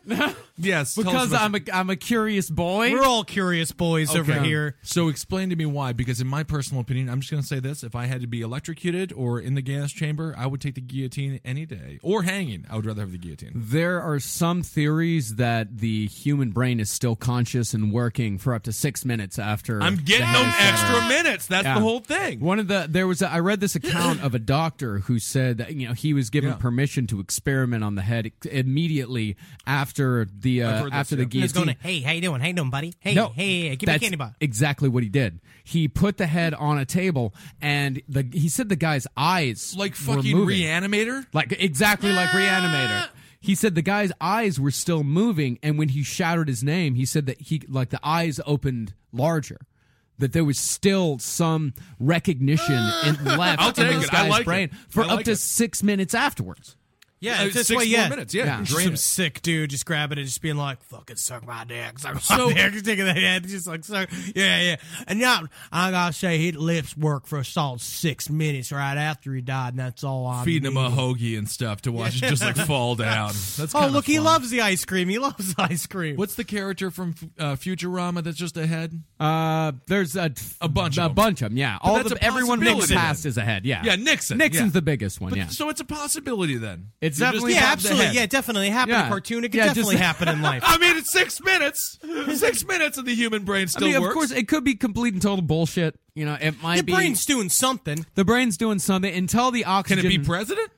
Yes, tell us because about I'm a I'm a curious boy. We're all curious boys over Okay. here. So explain to me why, because in my personal opinion, I'm just going to say this. If I had to be electrocuted or in the gas chamber, I would take the guillotine any day. Or hanging. I would rather have the guillotine. There are some theories that the human brain is still conscious and working for up to six minutes after. I'm getting the them head is extra severed. minutes. That's Yeah. the whole thing. One of the there was a, I read this account of a doctor who said that you know he was given Yeah. permission to experiment on the head immediately after the I've uh, heard after this, the yeah. He's going guillotine. to, hey, how you doing? How you doing, buddy? Hey, No, hey, hey, give me a that's candy bar. exactly what he did. He put the head on a table, and the he said the guy's eyes Like were fucking moving. Reanimator? like exactly like Reanimator. He said the guy's eyes were still moving, and when he shouted his name, he said that he like the eyes opened larger. That there was still some recognition in, left I'll in take this it. I guy's like it. brain for I up like to it. six minutes afterwards. Yeah, Uh, it's this six way, more yeah. minutes, yeah. Yeah. Just Drain some it. sick dude just grabbing it and just being like, fucking suck my dick, suck my So- dick, just taking the head, just like, suck. Yeah, yeah. And now, I gotta say, his lips worked for a solid six minutes right after he died, and that's all I Feeding him a needed. hoagie and stuff to watch it just like fall down. That's Oh, kinda look, he fun. loves the ice cream. He loves ice cream. What's the character from uh, Futurama that's just a head? Uh, there's a A bunch a of them. bunch of them. Yeah, But all that's the a everyone from the possibility past then. is a head. Yeah, Yeah, Nixon, Nixon's yeah. the biggest one. But, yeah, So it's a possibility then. It's You just definitely- yeah, have the absolutely. head. Yeah, it definitely happened in Yeah. a cartoon. It could Yeah, definitely just- happen in life. I mean, it's six minutes. Six minutes and the human brain I still mean, works. of course, it could be complete and total bullshit. You know, it might Your be brain's doing something. the brain's doing something until the Can oxygen. it be president?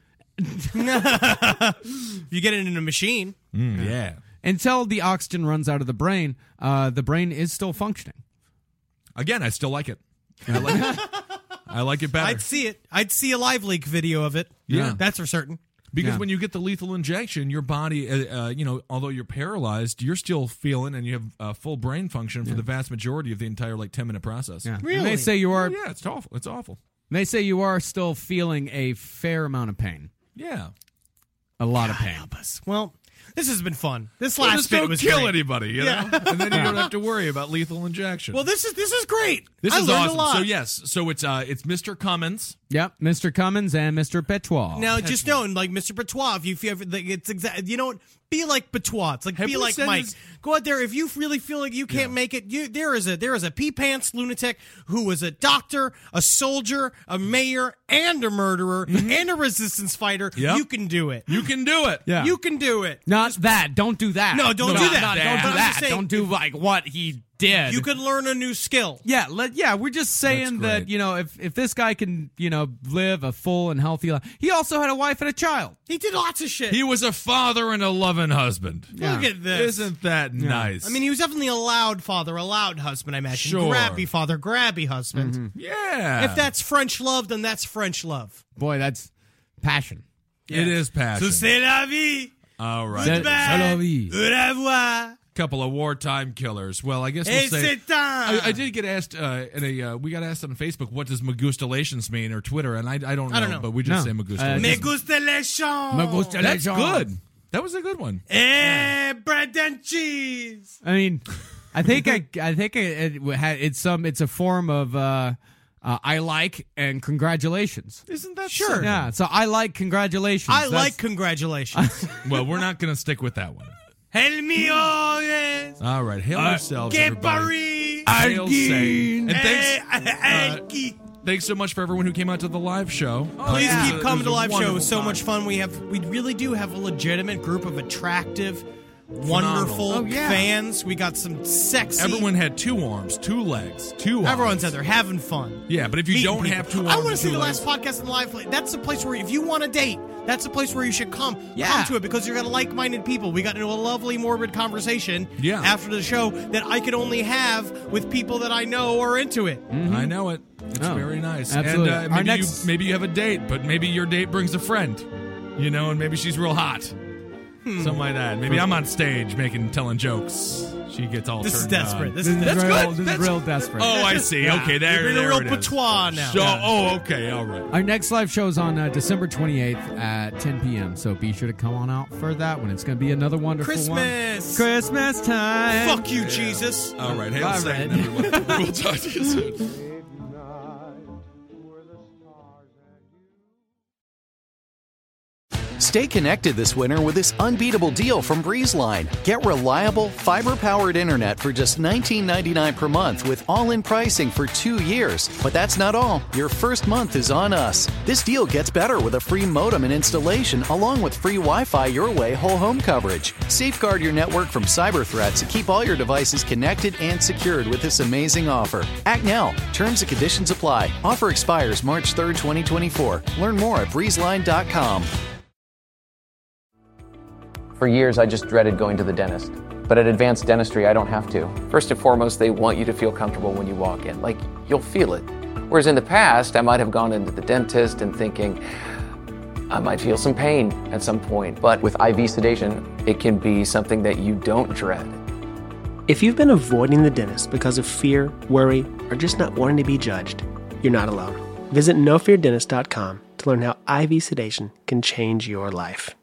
You get it in a machine. Mm, yeah. until the oxygen runs out of the brain? Uh, the brain is still functioning. Again, I still like it. I like it. I like it better. I'd see it. I'd see a live leak video of it. Yeah. That's for certain. Because Yeah. when you get the lethal injection, your body, uh, uh, you know, although you're paralyzed, you're still feeling and you have uh, full brain function for the vast majority of the entire like ten minute process. Yeah. And Really? they say you are. Oh, yeah, it's awful. It's awful. They say you are still feeling a fair amount of pain. Yeah. A lot of pain. Help us. Well, This has been fun. This Well, last just bit don't was kill great. anybody, you Yeah. know? And then you don't have to worry about lethal injection. Well, this is this is great. This I is learned awesome. a lot. So yes, so it's uh it's Mister Cummins. Yep, Mister Cummins and Mister Petois. Now, just knowing, like Mister Petois, if you feel like it's exact, you know what? Be like Petois. It's like Have be we like said Mike. this- Go out there if you really feel like you can't make it. You there is a there is a pee pants lunatic who was a doctor, a soldier, a mayor, and a murderer, and a resistance fighter. Yep. You can do it. You can do it. Yeah. You can do it. Not that. Don't do that. No, don't No, do that. not- But don't I'm do just that. saying, Don't do like what he did. You could learn a new skill. Yeah, let, yeah, we're just saying That's that, great. you know, if, if this guy can, you know, live a full and healthy life. He also had a wife and a child. He did lots of shit. He was a father and a loving husband. Look at this. Isn't that nice? I mean, he was definitely a loud father, a loud husband, I imagine. Sure. Grabby father, grabby husband. Mm-hmm. yeah. If that's French love, then that's French love. Boy, that's passion. It is passion. So c'est la vie. All right. C'est- Goodbye. c'est la vie. Au revoir. Couple of wartime killers. Well, I guess we'll Et say. c'est temps. I, I did get asked, uh, in a, uh, we got asked on Facebook, what does Magustalations mean, or Twitter, and I, I don't know, I don't know. but we just No. say Uh, Magustalations. Me gusta les champs. Me gusta That's les good. gens. That was a good one. Eh, bread and cheese. I mean, I think I, I think it, it had it's some it's a form of uh, uh, I like and congratulations. Isn't that Sure. certain? Yeah, so I like congratulations. I That's- like congratulations. Well, we're not going to stick with that one. El mío es All right. Hail yourselves, que everybody. Paris. Hail Saint. And thanks, Eh, uh, Elki. thanks so much for everyone who came out to the live show. Uh, Please it was keep a- it coming was to a live show. It wonderful was so time. much fun. We have, we really do have a legitimate group of attractive, wonderful Oh, yeah. fans. We got some sexy. Everyone had two arms, two legs, two arms. Everyone's out there having fun. Yeah, but if you Meeting don't people. have two arms, I want to and see two the legs- last podcast in the live. That's the place where if you want a date, that's the place where you should come. Yeah. Come to it because you're gonna like-minded people. We got into a lovely, morbid conversation. Yeah. After the show that I could only have with people that I know are into it. I know it. It's Oh, very nice. absolutely. And uh, Our maybe next- you maybe you have a date, but maybe your date brings a friend. You know, and maybe she's real hot. Hmm. Something like that. Maybe I'm on stage making telling jokes. She gets all This is turned desperate. on. This This is is That's real, good. This is That's- real desperate. Oh, I see. Yeah. Okay, there, You're being a there real it is. patois now. So, Yeah. oh, okay, all right. Our next live show is on uh, December twenty-eighth at ten p.m. So be sure to come on out for that one. It's going to be another wonderful Christmas. one. Christmas time. Fuck you, Jesus. All right, hail Bye, Satan, Red. everyone. We'll talk to you soon. Stay connected this winter with this unbeatable deal from BreezeLine. Get reliable, fiber-powered internet for just nineteen ninety-nine per month with all-in pricing for two years. But that's not all. Your first month is on us. This deal gets better with a free modem and installation along with free Wi-Fi your way whole home coverage. Safeguard your network from cyber threats and keep all your devices connected and secured with this amazing offer. Act now. Terms and conditions apply. Offer expires March third, twenty twenty-four. Learn more at breezeline dot com. For years, I just dreaded going to the dentist. But at Advanced Dentistry, I don't have to. First and foremost, they want you to feel comfortable when you walk in. Like, you'll feel it. Whereas in the past, I might have gone into the dentist and thinking, I might feel some pain at some point. But with I V sedation, it can be something that you don't dread. If you've been avoiding the dentist because of fear, worry, or just not wanting to be judged, you're not alone. Visit no fear dentist dot com to learn how I V sedation can change your life.